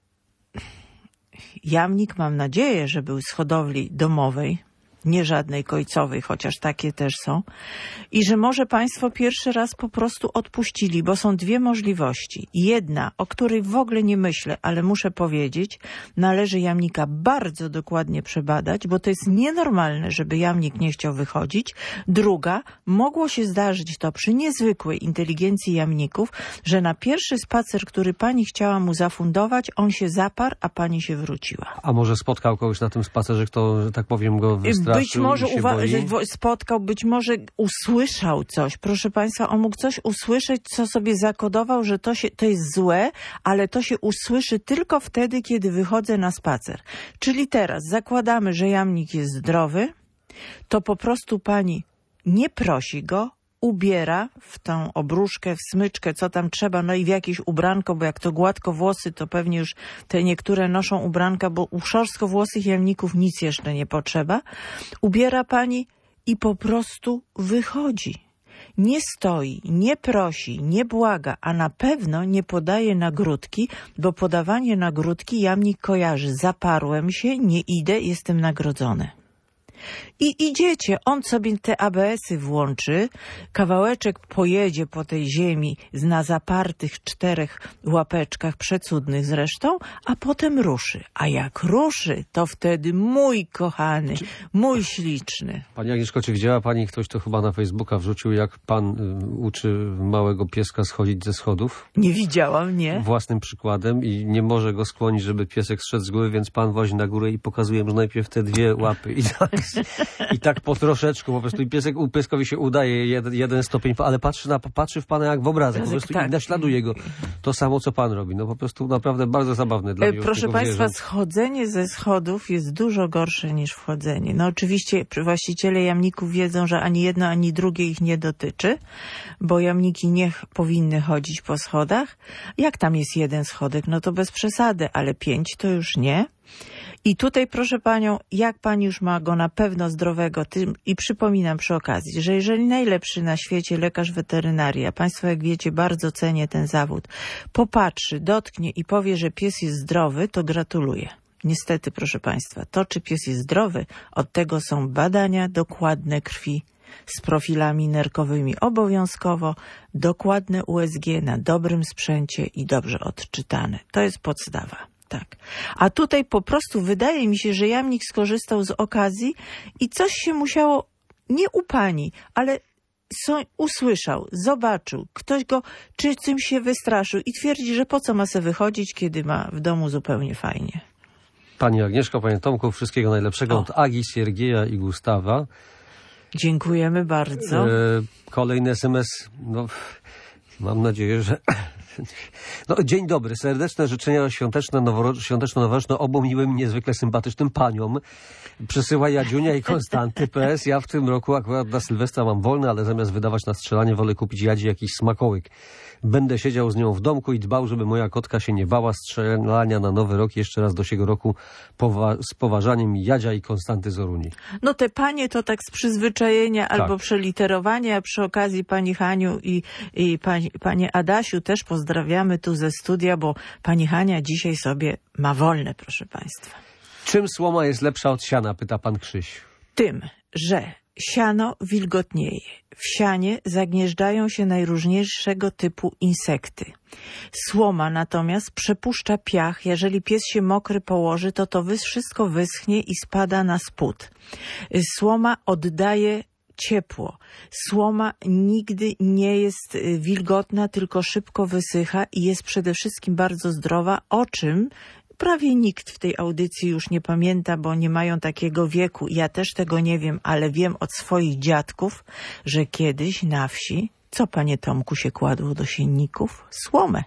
jamnik, mam nadzieję, że był z hodowli domowej, nie żadnej kojcowej, chociaż takie też są. I że może państwo pierwszy raz po prostu odpuścili, bo są dwie możliwości. Jedna, o której w ogóle nie myślę, ale muszę powiedzieć, należy jamnika bardzo dokładnie przebadać, bo to jest nienormalne, żeby jamnik nie chciał wychodzić. Druga, mogło się zdarzyć to przy niezwykłej inteligencji jamników, że na pierwszy spacer, który pani chciała mu zafundować, on się zaparł, a pani się wróciła. A może spotkał kogoś na tym spacerze, kto, że tak powiem, go wystraszył? Być może i się uwa- boi? że wo- spotkał, być może usłyszał coś. Proszę państwa, on mógł coś usłyszeć, co sobie zakodował, że to, się, to jest złe, ale to się usłyszy tylko wtedy, kiedy wychodzę na spacer. Czyli teraz zakładamy, że jamnik jest zdrowy, to po prostu pani nie prosi go, ubiera w tą obruszkę, w smyczkę, co tam trzeba, no i w jakieś ubranko, bo jak to gładko włosy, to pewnie już te niektóre noszą ubranka, bo u szorstko-włosych jamników nic jeszcze nie potrzeba. Ubiera pani i po prostu wychodzi. Nie stoi, nie prosi, nie błaga, a na pewno nie podaje nagródki, bo podawanie nagródki jamnik kojarzy. Zaparłem się, nie idę, jestem nagrodzony. I idziecie, on sobie te a be esy włączy, kawałeczek pojedzie po tej ziemi na zapartych czterech łapeczkach, przecudnych zresztą, a potem ruszy. A jak ruszy, to wtedy mój kochany, mój śliczny. Pani Agnieszko, czy widziała pani, ktoś to chyba na Facebooka wrzucił, jak pan y, uczy małego pieska schodzić ze schodów? Nie widziałam, nie? Własnym przykładem i nie może go skłonić, żeby piesek zszedł z góry, więc pan wozi na górę i pokazuje mu najpierw te dwie łapy. I tak, i tak po troszeczku, po prostu i piesek, u pieskowi się udaje jeden, jeden stopień, ale patrzy, na, patrzy w pana jak w obrazek, po prostu tak. i naśladuje go. To samo, co pan robi. No po prostu naprawdę bardzo zabawne dla mnie. Proszę państwa, schodzenie ze schodów jest dużo gorsze niż wchodzenie. No oczywiście właściciele jamników wiedzą, że ani jedno, ani drugie ich nie dotyczy, bo jamniki nie powinny chodzić po schodach. Jak tam jest jeden schodek, no to bez przesady, ale pięć to już nie. I tutaj, proszę panią, jak pani już ma go na pewno zdrowego, tym, i przypominam przy okazji, że jeżeli najlepszy na świecie lekarz weterynarii, a państwo jak wiecie bardzo cenię ten zawód, popatrzy, dotknie i powie, że pies jest zdrowy, to gratuluję. Niestety, proszę państwa, to czy pies jest zdrowy, od tego są badania dokładne krwi z profilami nerkowymi obowiązkowo, dokładne u es ge na dobrym sprzęcie i dobrze odczytane. To jest podstawa. Tak. A tutaj po prostu wydaje mi się, że jamnik skorzystał z okazji i coś się musiało, nie u pani, ale so, usłyszał, zobaczył, ktoś go czy czymś się wystraszył i twierdzi, że po co ma se wychodzić, kiedy ma w domu zupełnie fajnie. Pani Agnieszko, panie Tomku, wszystkiego najlepszego O. od Agi, Siergieja i Gustawa. Dziękujemy bardzo. E, kolejny es em es, no mam nadzieję, że No, dzień dobry, serdeczne życzenia świąteczne, noworo- świąteczno-noworoczne obu miłym, niezwykle sympatycznym paniom. Przysyła Jadziunia i Konstanty. P S. Ja w tym roku akurat na Sylwestra mam wolne, ale zamiast wydawać na strzelanie wolę kupić Jadzi jakiś smakołyk. Będę siedział z nią w domku i dbał, żeby moja kotka się nie bała strzelania na nowy rok. Jeszcze raz do siego roku powa- z poważaniem Jadzia i Konstanty z Oruni. No te panie to tak z przyzwyczajenia Tak. albo przeliterowania. Przy okazji pani Haniu i, i pani, panie Adasiu też pozdrawiamy tu ze studia, bo pani Hania dzisiaj sobie ma wolne, proszę państwa. Czym słoma jest lepsza od siana, pyta pan Krzyś. Tym, że siano wilgotnieje. W sianie zagnieżdżają się najróżniejszego typu insekty. Słoma natomiast przepuszcza piach. Jeżeli pies się mokry położy, to to wys- wszystko wyschnie i spada na spód. Słoma oddaje ciepło. Słoma nigdy nie jest wilgotna, tylko szybko wysycha i jest przede wszystkim bardzo zdrowa, o czym prawie nikt w tej audycji już nie pamięta, bo nie mają takiego wieku. Ja też tego nie wiem, ale wiem od swoich dziadków, że kiedyś na wsi, co panie Tomku się kładło do sienników? Słomę.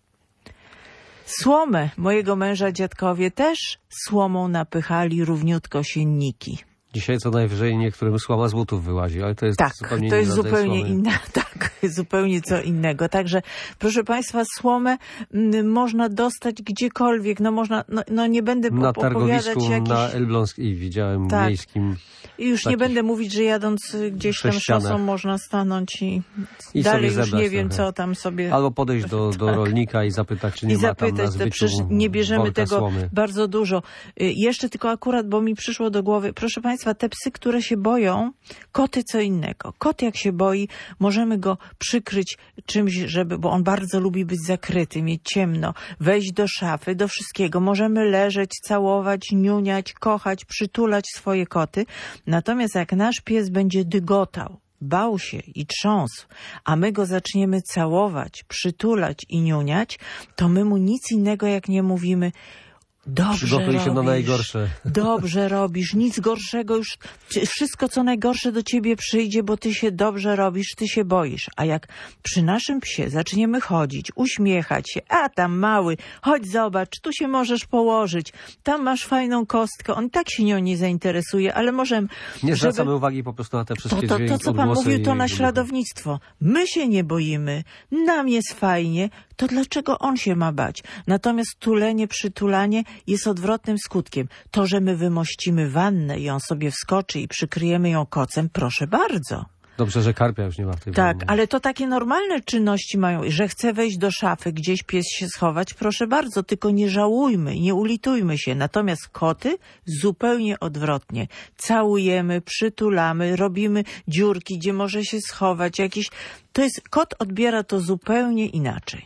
Słomę. Mojego męża dziadkowie też słomą napychali równiutko sienniki. Dzisiaj co najwyżej niektórym słoma z butów wyłazi, ale to jest Tak, zupełnie to inny jest rodzaj zupełnie słomy. inna, tak, zupełnie co innego. Także, proszę państwa, słomę m, można dostać gdziekolwiek, no można, no, no nie będę Na opowiadać targowisku jakichś... na Elbląskiej widziałem Tak. miejskim. I już nie takich będę mówić, że jadąc gdzieś tam sześcianach. szosą można stanąć i, I dalej sobie już zebrać nie wiem, trochę. co tam sobie... Albo podejść do, do Tak. rolnika i zapytać, czy nie I ma tam na zapytać, to zbyciu przecież nie bierzemy worka tego słomy. bardzo dużo. Y, Jeszcze tylko akurat, bo mi przyszło do głowy, proszę państwa, te psy, które się boją, koty co innego. Kot jak się boi, możemy go przykryć czymś, żeby, bo on bardzo lubi być zakryty, mieć ciemno, wejść do szafy, do wszystkiego. Możemy leżeć, całować, niuniać, kochać, przytulać swoje koty. Natomiast jak nasz pies będzie dygotał, bał się i trząsł, a my go zaczniemy całować, przytulać i niuniać, to my mu nic innego jak nie mówimy: dobrze Przygotuj się robisz, na najgorsze. Dobrze robisz, nic gorszego już, wszystko co najgorsze do ciebie przyjdzie, bo ty się dobrze robisz, ty się boisz. A jak przy naszym psie zaczniemy chodzić, uśmiechać się, a tam mały, chodź zobacz, tu się możesz położyć, tam masz fajną kostkę, on tak się nią nie zainteresuje, ale możemy... Nie żeby- zwracamy uwagi po prostu na te to, wszystkie to, dźwięki, to, co pan odgłosy mówił, to i- naśladownictwo. My się nie boimy, nam jest fajnie, to dlaczego on się ma bać? Natomiast tulenie, przytulanie jest odwrotnym skutkiem. To, że my wymościmy wannę i on sobie wskoczy i przykryjemy ją kocem, proszę bardzo. Dobrze, że karpia już nie ma w tej Tak, wannie. ale to takie normalne czynności mają, że chce wejść do szafy, gdzieś pies się schować, proszę bardzo, tylko nie żałujmy, nie ulitujmy się. Natomiast koty zupełnie odwrotnie. Całujemy, przytulamy, robimy dziurki, gdzie może się schować, jakiś... To jest, kot odbiera to zupełnie inaczej.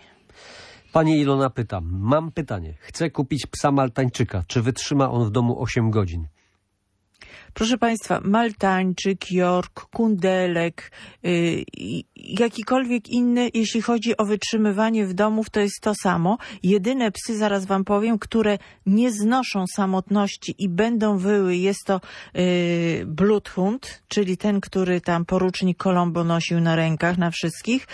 Pani Ilona pyta, mam pytanie. Chcę kupić psa maltańczyka. Czy wytrzyma on w domu osiem godzin? Proszę państwa, maltańczyk, york, kundelek, yy, jakikolwiek inny, jeśli chodzi o wytrzymywanie w domów, to jest to samo. Jedyne psy, zaraz wam powiem, które nie znoszą samotności i będą wyły, jest to yy, bloodhound, czyli ten, który tam porucznik Colombo nosił na rękach, na wszystkich.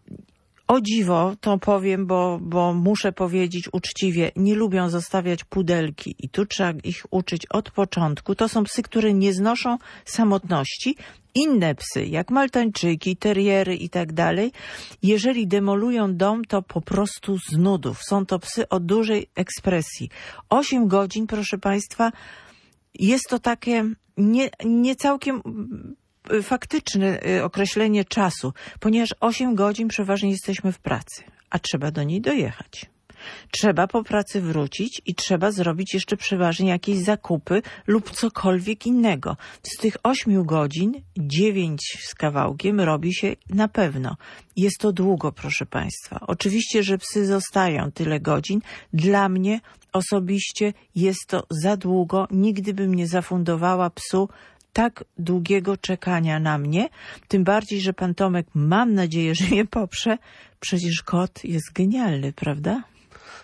O dziwo, to powiem, bo, bo muszę powiedzieć uczciwie, nie lubią zostawiać pudelki i tu trzeba ich uczyć od początku. To są psy, które nie znoszą samotności. Inne psy, jak maltańczyki, teriery i tak dalej, jeżeli demolują dom, to po prostu z nudów. Są to psy o dużej ekspresji. Osiem godzin, proszę państwa, jest to takie nie, nie całkiem... faktyczne określenie czasu, ponieważ osiem godzin przeważnie jesteśmy w pracy, a trzeba do niej dojechać. Trzeba po pracy wrócić i trzeba zrobić jeszcze przeważnie jakieś zakupy lub cokolwiek innego. Z tych ośmiu godzin dziewięć z kawałkiem robi się na pewno. Jest to długo, proszę państwa. Oczywiście, że psy zostają tyle godzin. Dla mnie osobiście jest to za długo. Nigdy bym nie zafundowała psu tak długiego czekania na mnie, tym bardziej, że pan Tomek, mam nadzieję, że mnie poprze. Przecież kot jest genialny, prawda?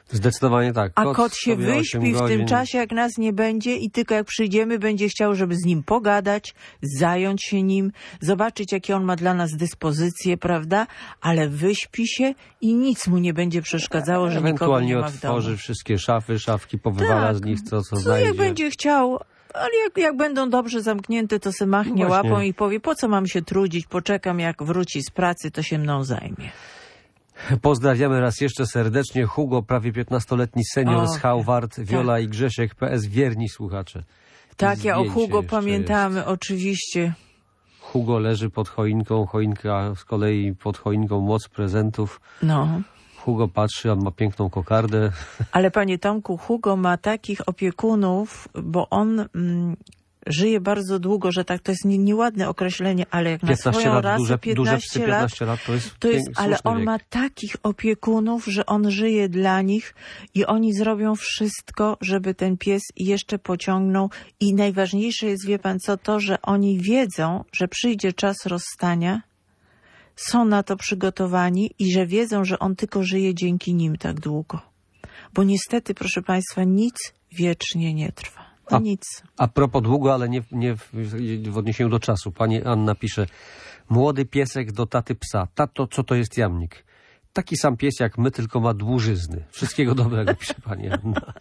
Zdecydowanie tak. A kot się sobie wyśpi osiem w tym godzin. czasie, jak nas nie będzie i tylko jak przyjdziemy, będzie chciał, żeby z nim pogadać, zająć się nim, zobaczyć, jakie on ma dla nas dyspozycje, prawda? Ale wyśpi się i nic mu nie będzie przeszkadzało, że nikogo Ewentualnie nie ma w domu. otworzy wszystkie szafy, szafki, powywala Tak. z nich co, co No znajdzie. jak będzie chciał, ale jak, jak będą dobrze zamknięte, to se machnie No właśnie. łapą i powie, po co mam się trudzić, poczekam, jak wróci z pracy, to się mną zajmie. Pozdrawiamy raz jeszcze serdecznie. Hugo, prawie piętnastoletni senior O, z Howard, Wiola i Grzesiek, P S wierni słuchacze. Tak, ja o Zdjęcie Hugo jeszcze pamiętamy, jest. oczywiście. Hugo leży pod choinką, choinka z kolei pod choinką moc prezentów. No. Hugo patrzy, on ma piękną kokardę. Ale panie Tomku, Hugo ma takich opiekunów, bo on mm, żyje bardzo długo, że tak, to jest nie, nieładne określenie, ale jak na piętnaście swoją lat, rasę duże, duże piętnaście psy, lat, piętnaście lat to jest, to jest, pięk- ale słuszny on wiek. ma takich opiekunów, że on żyje dla nich i oni zrobią wszystko, żeby ten pies jeszcze pociągnął i najważniejsze jest, wie pan co, to, że oni wiedzą, że przyjdzie czas rozstania, są na to przygotowani i że wiedzą, że on tylko żyje dzięki nim tak długo. Bo niestety, proszę państwa, nic wiecznie nie trwa. No A- nic. A propos długo, ale nie, nie w, w odniesieniu do czasu. Pani Anna pisze, młody piesek do taty psa. Tato, co to jest jamnik? Taki sam pies jak my, tylko ma dłużyzny. Wszystkiego dobrego, pisze pani Anna.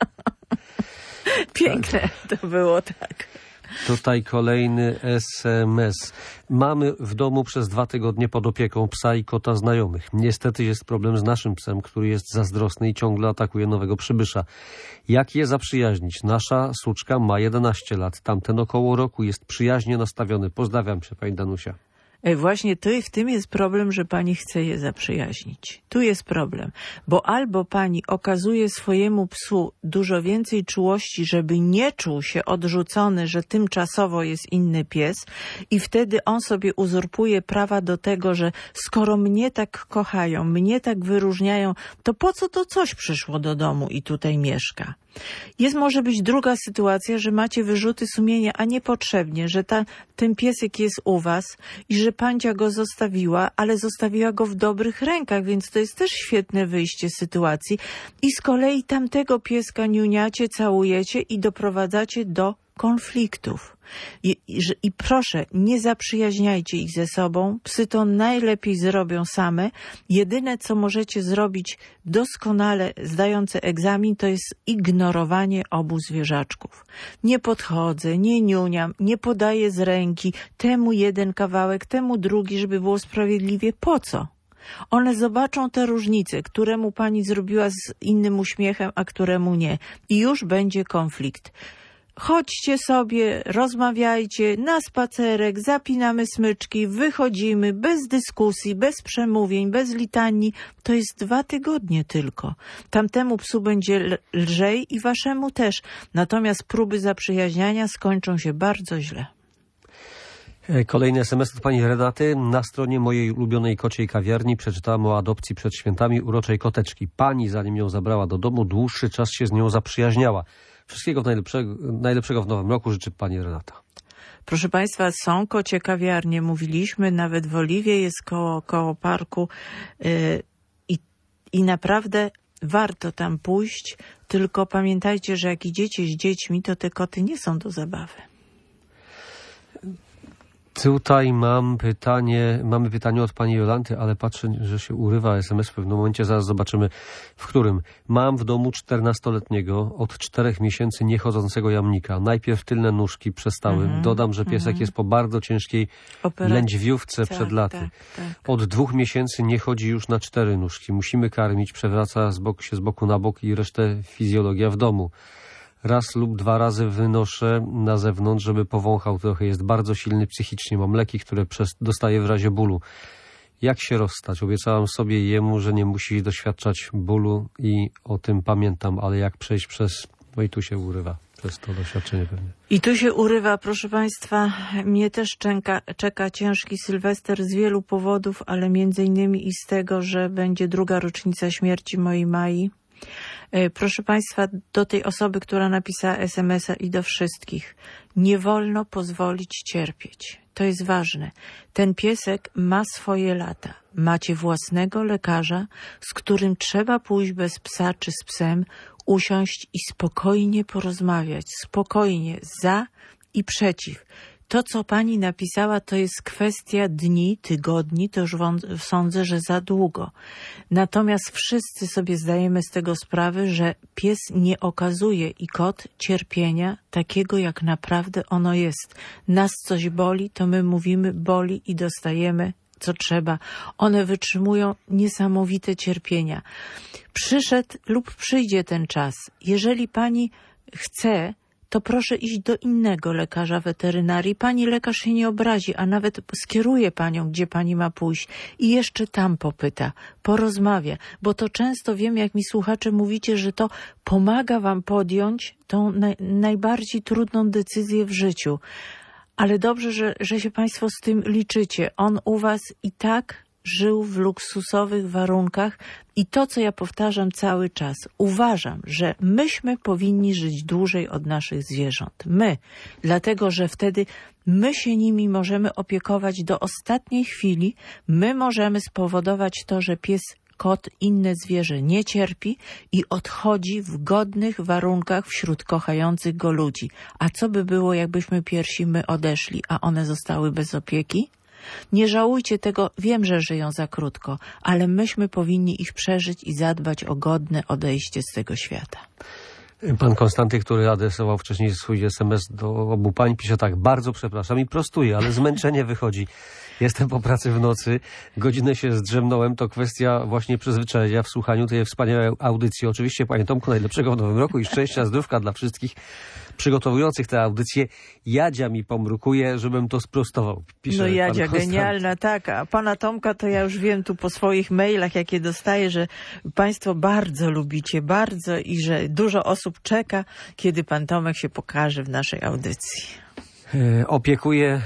Piękne to było, tak. Tutaj kolejny S M S. Mamy w domu przez dwa tygodnie pod opieką psa i kota znajomych. Niestety jest problem z naszym psem, który jest zazdrosny i ciągle atakuje nowego przybysza. Jak je zaprzyjaźnić? Nasza suczka ma jedenaście lat. Tamten około roku jest przyjaźnie nastawiony. Pozdrawiam cię, pani Danusia. Ej, właśnie to i w tym jest problem, że pani chce je zaprzyjaźnić. Tu jest problem, bo albo pani okazuje swojemu psu dużo więcej czułości, żeby nie czuł się odrzucony, że tymczasowo jest inny pies i wtedy on sobie uzurpuje prawa do tego, że skoro mnie tak kochają, mnie tak wyróżniają, to po co to coś przyszło do domu i tutaj mieszka? Jest może być druga sytuacja, że macie wyrzuty sumienia, a niepotrzebnie, że ta, ten piesek jest u was i że pancia go zostawiła, ale zostawiła go w dobrych rękach, więc to jest też świetne wyjście z sytuacji. I z kolei tamtego pieska niuniacie, całujecie i doprowadzacie do konfliktów. I, i, że- I proszę, nie zaprzyjaźniajcie ich ze sobą. Psy to najlepiej zrobią same. Jedyne, co możecie zrobić doskonale zdające egzamin, to jest ignorowanie obu zwierzaczków. Nie podchodzę, nie niuniam, nie podaję z ręki. Temu jeden kawałek, temu drugi, żeby było sprawiedliwie. Po co? One zobaczą te różnice, któremu pani zrobiła z innym uśmiechem, a któremu nie. I już będzie konflikt. Chodźcie sobie, rozmawiajcie, na spacerek, zapinamy smyczki, wychodzimy bez dyskusji, bez przemówień, bez litanii. To jest dwa tygodnie tylko. Tamtemu psu będzie l- lżej i waszemu też. Natomiast próby zaprzyjaźniania skończą się bardzo źle. E, Kolejny S M S od pani Renaty. Na stronie mojej ulubionej kociej kawiarni przeczytałam o adopcji przed świętami uroczej koteczki. Pani, zanim ją zabrała do domu, dłuższy czas się z nią zaprzyjaźniała. Wszystkiego najlepszego, najlepszego w nowym roku życzy pani Renata. Proszę państwa, są kocie kawiarnie, mówiliśmy, nawet w Oliwie jest koło, koło parku yy, i, i naprawdę warto tam pójść, tylko pamiętajcie, że jak idziecie z dziećmi, to te koty nie są do zabawy. Tutaj mam pytanie, mamy pytanie od pani Jolanty, ale patrzę, że się urywa S M S w pewnym momencie, zaraz zobaczymy w którym. Mam w domu czternastoletniego, od czterech miesięcy niechodzącego jamnika. Najpierw tylne nóżki przestały. Mhm, Dodam, że piesek mhm. jest po bardzo ciężkiej Operacja. lędźwiówce Tak, przed laty. tak, tak. Od dwóch miesięcy nie chodzi już na cztery nóżki. Musimy karmić, przewraca z boku się z boku na bok i resztę fizjologia w domu. Raz lub dwa razy wynoszę na zewnątrz, żeby powąchał trochę. Jest bardzo silny psychicznie. Mam leki, które przez, dostaje w razie bólu. Jak się rozstać? Obiecałam sobie i jemu, że nie musi doświadczać bólu i o tym pamiętam, ale jak przejść przez... No i tu się urywa przez to doświadczenie pewnie. I tu się urywa, proszę państwa, mnie też czeka, czeka ciężki Sylwester z wielu powodów, ale między innymi i z tego, że będzie druga rocznica śmierci mojej Mai. Proszę Państwa, do tej osoby, która napisała es em es a i do wszystkich. Nie wolno pozwolić cierpieć. To jest ważne. Ten piesek ma swoje lata. Macie własnego lekarza, z którym trzeba pójść bez psa czy z psem, usiąść i spokojnie porozmawiać. Spokojnie, za i przeciw. To, co pani napisała, to jest kwestia dni, tygodni, to już sądzę, że za długo. Natomiast wszyscy sobie zdajemy z tego sprawę, że pies nie okazuje i kot cierpienia takiego, jak naprawdę ono jest. Nas coś boli, to my mówimy boli i dostajemy co trzeba. One wytrzymują niesamowite cierpienia. Przyszedł lub przyjdzie ten czas. Jeżeli pani chce, to proszę iść do innego lekarza weterynarii. Pani lekarz się nie obrazi, a nawet skieruje panią, gdzie pani ma pójść i jeszcze tam popyta, porozmawia, bo to często wiem, jak mi słuchacze mówicie, że to pomaga wam podjąć tą naj, najbardziej trudną decyzję w życiu. Ale dobrze, że, że się państwo z tym liczycie. On u was i tak żył w luksusowych warunkach i to, co ja powtarzam cały czas, uważam, że myśmy powinni żyć dłużej od naszych zwierząt. My, dlatego, że wtedy my się nimi możemy opiekować do ostatniej chwili, my możemy spowodować to, że pies, kot, inne zwierzę nie cierpi i odchodzi w godnych warunkach wśród kochających go ludzi. A co by było, jakbyśmy pierwsi my odeszli, a one zostały bez opieki? Nie żałujcie tego, wiem, że żyją za krótko, ale myśmy powinni ich przeżyć i zadbać o godne odejście z tego świata. Pan Konstanty, który adresował wcześniej swój es em es do obu pań, pisze tak: bardzo przepraszam i prostuje, ale zmęczenie wychodzi. Jestem po pracy w nocy, godzinę się zdrzemnąłem, to kwestia właśnie przyzwyczajenia w słuchaniu tej wspaniałej audycji. Oczywiście, panie Tomku, najlepszego w nowym roku i szczęścia, zdrówka dla wszystkich przygotowujących tę audycję. Jadzia mi pomrukuje, żebym to sprostował. Pisze no Jadzia, pan Konstanty. Genialna, tak. A pana Tomka to ja już wiem tu po swoich mailach, jakie dostaję, że państwo bardzo lubicie, bardzo i że dużo osób czeka, kiedy pan Tomek się pokaże w naszej audycji. E, opiekuje...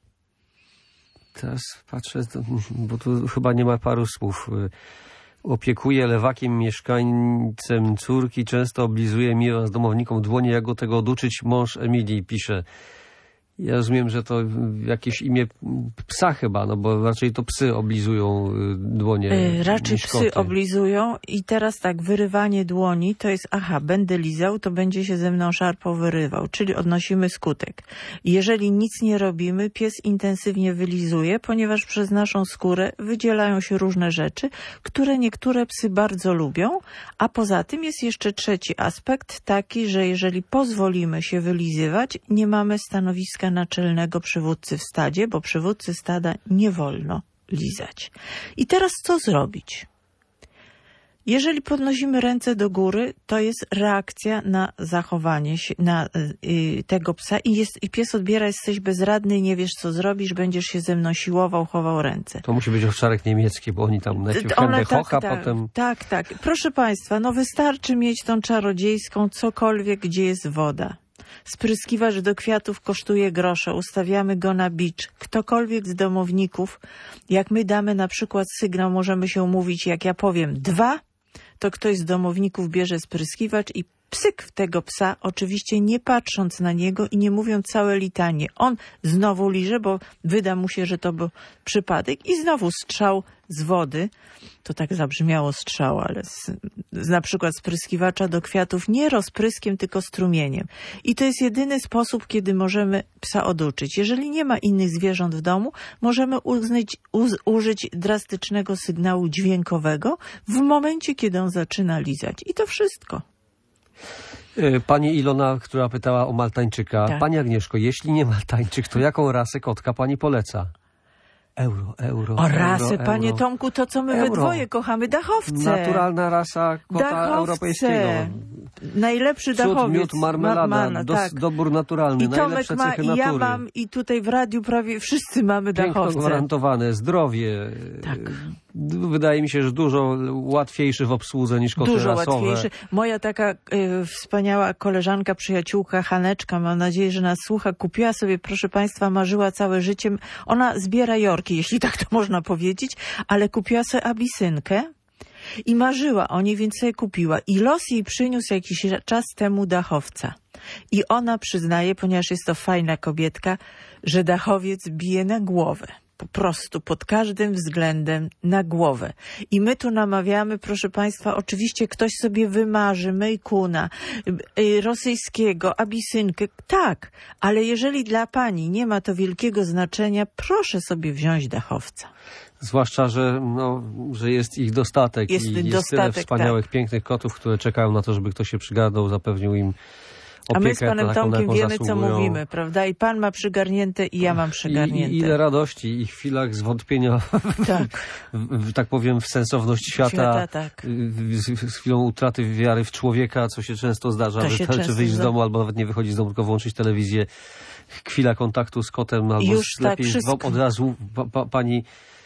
Teraz patrzę, bo tu chyba nie ma paru słów. Opiekuje lewakiem mieszkańcem córki, często oblizuje mi oraz domownikom dłonie, jak go tego oduczyć. Mąż Emilii pisze. Ja rozumiem, że to jakieś imię psa chyba, no bo raczej to psy oblizują dłonie. Yy, raczej niż psy koty. oblizują i teraz tak, wyrywanie dłoni to jest, aha, będę lizał, to będzie się ze mną szarpał, wyrywał, czyli odnosimy skutek. Jeżeli nic nie robimy, pies intensywnie wylizuje, ponieważ przez naszą skórę wydzielają się różne rzeczy, które niektóre psy bardzo lubią, a poza tym jest jeszcze trzeci aspekt, taki, że jeżeli pozwolimy się wylizywać, nie mamy stanowiska naczelnego przywódcy w stadzie, bo przywódcy stada nie wolno lizać. I teraz co zrobić? Jeżeli podnosimy ręce do góry, to jest reakcja na zachowanie się, na y, tego psa i, jest, i pies odbiera, jesteś bezradny, nie wiesz co zrobisz, będziesz się ze mną siłował, chował ręce. To musi być owczarek niemiecki, bo oni tam najpierw One, tak, hocha, tak, potem... Tak, tak. Proszę państwa, no wystarczy mieć tą czarodziejską cokolwiek, gdzie jest woda. Spryskiwacz do kwiatów kosztuje grosze, ustawiamy go na bicz. Ktokolwiek z domowników, jak my damy na przykład sygnał, możemy się umówić, jak ja powiem dwa, to ktoś z domowników bierze spryskiwacz i psyk w tego psa, oczywiście nie patrząc na niego i nie mówiąc całe litanie. On znowu liże, bo wyda mu się, że to był przypadek i znowu strzał z wody. To tak zabrzmiało strzał, ale z, z na przykład spryskiwacza do kwiatów nie rozpryskiem, tylko strumieniem. I to jest jedyny sposób, kiedy możemy psa oduczyć. Jeżeli nie ma innych zwierząt w domu, możemy uznać, uz, użyć drastycznego sygnału dźwiękowego w momencie, kiedy on zaczyna lizać. I to wszystko. Pani Ilona, która pytała o Maltańczyka. Tak. Pani Agnieszko, jeśli nie Maltańczyk, to jaką rasę kotka pani poleca? Euro, euro, O euro, rasę, euro. panie Tomku, to co my we Euro. dwoje kochamy, dachowce. Naturalna rasa kota Dachowce. europejskiego. Najlepszy Cud, dachowiec. miód, marmelada, Ma, ma, dos, tak. dobór naturalny, I Tomek najlepsze ma, cechy i natury. ja mam, i tutaj w radiu prawie wszyscy mamy Piękno dachowce. gwarantowane, zdrowie. Tak. Wydaje mi się, że dużo łatwiejszy w obsłudze niż koty Dużo rasowe. łatwiejszy. Moja taka y, wspaniała koleżanka, przyjaciółka Haneczka, mam nadzieję, że nas słucha, kupiła sobie, proszę państwa, marzyła całe życie. Ona zbiera jorki, jeśli tak to można powiedzieć, ale kupiła sobie abisynkę. I marzyła o niej, więc sobie kupiła. I los jej przyniósł jakiś czas temu dachowca. I ona przyznaje, ponieważ jest to fajna kobietka, że dachowiec bije na głowę. Po prostu pod każdym względem na głowę. I my tu namawiamy, proszę Państwa, oczywiście ktoś sobie wymarzy Mejkuna, y, rosyjskiego, Abisynkę, tak, ale jeżeli dla Pani nie ma to wielkiego znaczenia, proszę sobie wziąć dachowca. Zwłaszcza, że, no, że jest ich dostatek Jest i jest dostatek, tyle wspaniałych, tak. pięknych kotów, które czekają na to, żeby ktoś się przygarnął, zapewnił im opiekę. A my z Panem taką, Tomkiem jaką wiemy, co zasługują. mówimy, prawda? I Pan ma przygarnięte i ja mam przygarnięte. I, i ile radości i chwilach zwątpienia, Tak. w, w, tak powiem, w sensowność świata, Świata, tak. z, z chwilą utraty wiary w człowieka, co się często zdarza, To że się czy często wyjść z zda- domu, albo nawet nie wychodzić z domu, tylko włączyć telewizję, chwila kontaktu z kotem, albo Już z, lepiej tak wszystko. od razu pa, pa, pani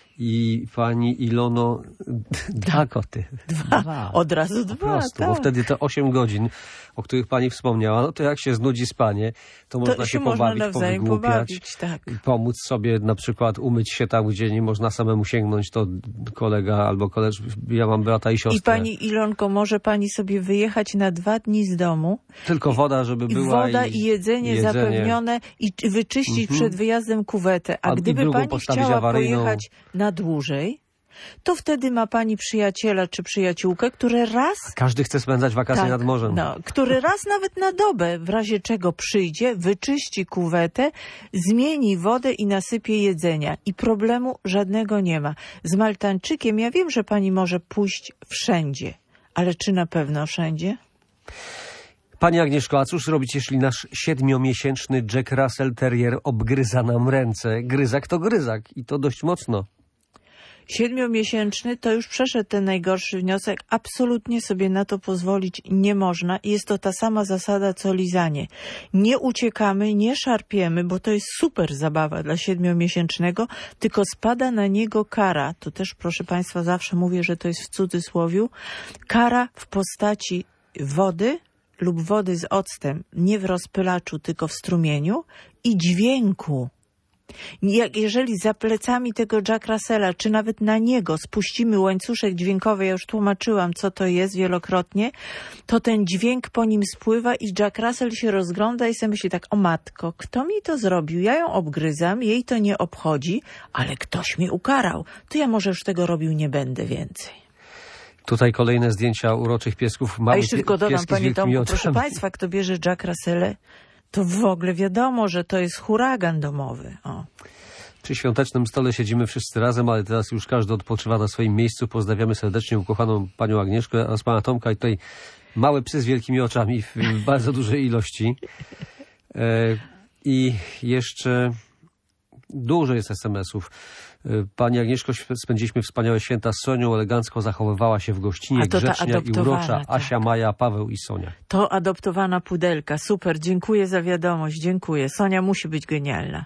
i pani Ilono, dwa koty. Dwa. Od razu Po dwa, prostu, tak. bo wtedy te osiem godzin, o których pani wspomniała, no to jak się znudzi spanie, to, To można się można pobawić, nawzajem powygłupiać, pobawić, tak. i pomóc sobie na przykład umyć się tam, gdzie nie można samemu sięgnąć, to kolega albo koleż, ja mam brata i siostrę. I Pani Ilonko, może Pani sobie wyjechać na dwa dni z domu. Tylko woda, żeby I była. woda i jedzenie, jedzenie. zapewnione i czy- wyczyścić Mhm. przed wyjazdem kuwetę. A, A- i gdyby drugą Pani postawić chciała awaryjną. pojechać na dłużej, to wtedy ma Pani przyjaciela czy przyjaciółkę, który raz... Każdy chce spędzać wakacje Tak, nad morzem. no, który raz nawet na dobę, w razie czego przyjdzie, wyczyści kuwetę, zmieni wodę i nasypie jedzenia. I problemu żadnego nie ma. Z Maltańczykiem ja wiem, że Pani może pójść wszędzie. Ale czy na pewno wszędzie? Pani Agnieszko, a cóż robić, jeśli nasz siedmiomiesięczny Jack Russell Terrier obgryza nam ręce? Gryzak to gryzak i to dość mocno. Siedmiomiesięczny to już przeszedł ten najgorszy wniosek. Absolutnie sobie na to pozwolić nie można. I jest to ta sama zasada, co lizanie. Nie uciekamy, nie szarpiemy, bo to jest super zabawa dla siedmiomiesięcznego, tylko spada na niego kara. Tu też, proszę Państwa, zawsze mówię, że to jest w cudzysłowiu. Kara w postaci wody lub wody z octem, nie w rozpylaczu, tylko w strumieniu i dźwięku. Jak, jeżeli za plecami tego Jack Russella, czy nawet na niego spuścimy łańcuszek dźwiękowy, ja już tłumaczyłam, co to jest wielokrotnie, to ten dźwięk po nim spływa i Jack Russell się rozgląda i sobie myśli tak, o matko, kto mi to zrobił? Ja ją obgryzam, jej to nie obchodzi, ale ktoś mnie ukarał. To ja może już tego robił nie będę więcej. Tutaj kolejne zdjęcia uroczych piesków. A jeszcze tylko dodam, pieski z Panie wielkimi Tomku, proszę oczami. Państwa, kto bierze Jack Russelle, to w ogóle wiadomo, że to jest huragan domowy. O. Przy świątecznym stole siedzimy wszyscy razem, ale teraz już każdy odpoczywa na swoim miejscu. Pozdrawiamy serdecznie ukochaną panią Agnieszkę oraz pana Tomka i tutaj małe psy z wielkimi oczami w bardzo dużej ilości. E, I jeszcze dużo jest es em esów. E, Pani Agnieszko, spędziliśmy wspaniałe święta z Sonią, elegancko zachowywała się w gościnie, A to ta grzecznia i adoptowana, urocza. tak. Asia, Maja, Paweł i Sonia. To adoptowana pudelka. Super, dziękuję za wiadomość, dziękuję. Sonia musi być genialna.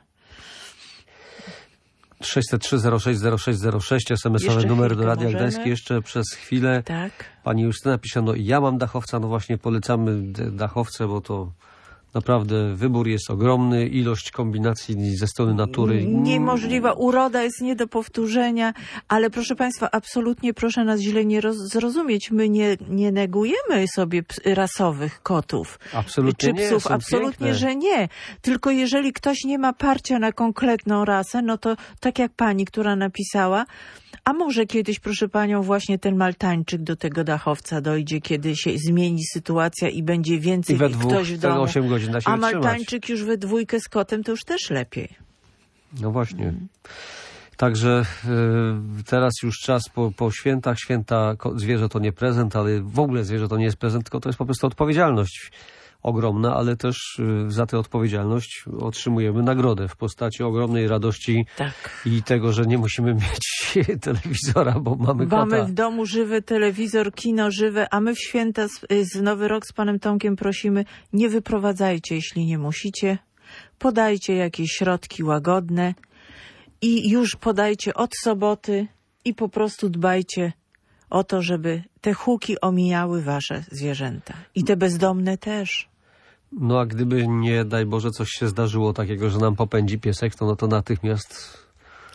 sześćset trzy zero sześć zero sześć zero sześć, es em esowy Jeszcze numer do chwilkę Radia możemy? Gdańskie jeszcze przez chwilę. Tak. Pani Justyna pisze, no ja mam dachowca, no właśnie polecamy te dachowce, bo to naprawdę wybór jest ogromny, ilość kombinacji ze strony natury. Niemożliwa, uroda jest nie do powtórzenia, ale proszę Państwa, absolutnie proszę nas źle nie roz- zrozumieć. My nie, nie negujemy sobie ps- rasowych kotów. Absolutnie Czy nie, psów, są absolutnie, piękne. że nie. Tylko jeżeli ktoś nie ma parcia na konkretną rasę, no to tak jak pani, która napisała, a może kiedyś, proszę panią, właśnie ten Maltańczyk do tego dachowca dojdzie, kiedy się zmieni sytuacja i będzie więcej I we dwóch, ktoś w ten domu. osiem godzin da się A wytrzymać. Maltańczyk już we dwójkę z kotem, to już też lepiej. No właśnie. Także y, teraz już czas po, po świętach. Święta, ko- zwierzę to nie prezent, ale w ogóle zwierzę to nie jest prezent, tylko to jest po prostu odpowiedzialność ogromna, ale też y, za tę odpowiedzialność otrzymujemy nagrodę w postaci ogromnej radości Tak. i tego, że nie musimy mieć telewizora, bo mamy kota. Mamy w domu żywy telewizor, kino żywe, a my w święta z, z Nowy Rok z panem Tomkiem prosimy, nie wyprowadzajcie, jeśli nie musicie. Podajcie jakieś środki łagodne i już podajcie od soboty i po prostu dbajcie o to, żeby te huki omijały wasze zwierzęta. I te bezdomne też. No a gdyby nie, daj Boże, coś się zdarzyło takiego, że nam popędzi piesek, to no to natychmiast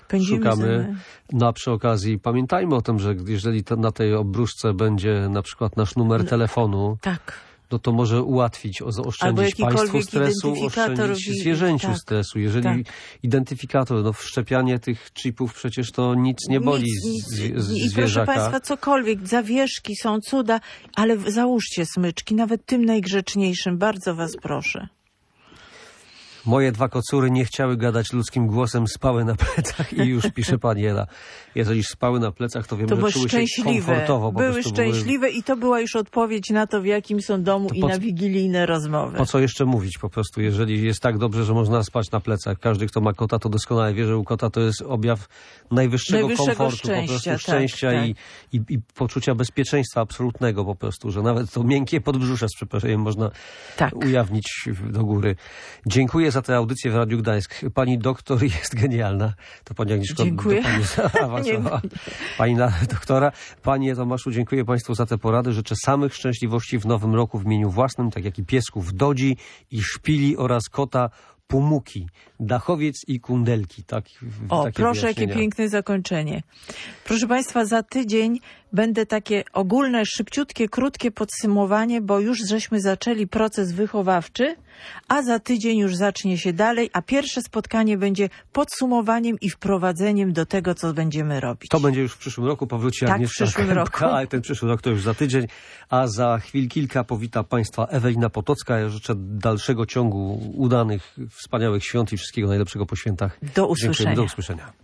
Pędzimy szukamy. za- No a przy okazji pamiętajmy o tym, że jeżeli to na tej obruszce będzie na przykład nasz numer telefonu, Tak. no to może ułatwić, o- Albo oszczędzić państwu jakikolwiek stresu, identyfikator oszczędzić wi- zwierzęciu tak, stresu. Jeżeli tak. identyfikator, no wszczepianie tych chipów przecież to nic nie boli Nic, z, nic. z, z I proszę zwierzaka. Państwa, cokolwiek, zawieszki są, cuda, ale w- załóżcie smyczki, nawet tym najgrzeczniejszym, bardzo was proszę. Moje dwa kocury nie chciały gadać ludzkim głosem, spały na plecach i już pisze pani Ela. Jeżeli spały na plecach, to wiem, To że były czuły się szczęśliwe, komfortowo. Po były prostu szczęśliwe i to była już odpowiedź na to, w jakim są domu To i po na co- wigilijne rozmowy. Po co jeszcze mówić po prostu, jeżeli jest tak dobrze, że można spać na plecach. Każdy, kto ma kota, to doskonale wie, że u kota to jest objaw najwyższego, Najwyższego komfortu, po szczęścia, prostu tak, szczęścia tak. I, i, i poczucia bezpieczeństwa absolutnego po prostu, że nawet to miękkie podbrzusze, z przeproszeniem, można Tak. ujawnić do góry. Dziękuję za tę audycję w Radiu Gdańsk. Pani doktor jest genialna. To pani Agnieszko, Dziękuję. do pani zaawansowała. Pani na doktora. Panie Tomaszu, dziękuję Państwu za te porady. Życzę samych szczęśliwości w nowym roku w imieniu własnym, tak jak i piesków Dodzi i Szpili oraz kota Pumuki, Dachowiec i Kundelki. Tak, w- O, takie proszę, jakie wyjaśnienia. piękne zakończenie. Proszę Państwa, za tydzień będę takie ogólne, szybciutkie, krótkie podsumowanie, bo już żeśmy zaczęli proces wychowawczy, a za tydzień już zacznie się dalej, a pierwsze spotkanie będzie podsumowaniem i wprowadzeniem do tego, co będziemy robić. To będzie już w przyszłym roku, powróci Tak, w Agnieszka przyszłym Kępka, roku. ale ten przyszły rok to już za tydzień, a za chwil kilka powita Państwa Ewelina Potocka. Ja życzę dalszego ciągu udanych, wspaniałych świąt i wszystkiego najlepszego po świętach. Do Dziękuję. usłyszenia. Do usłyszenia.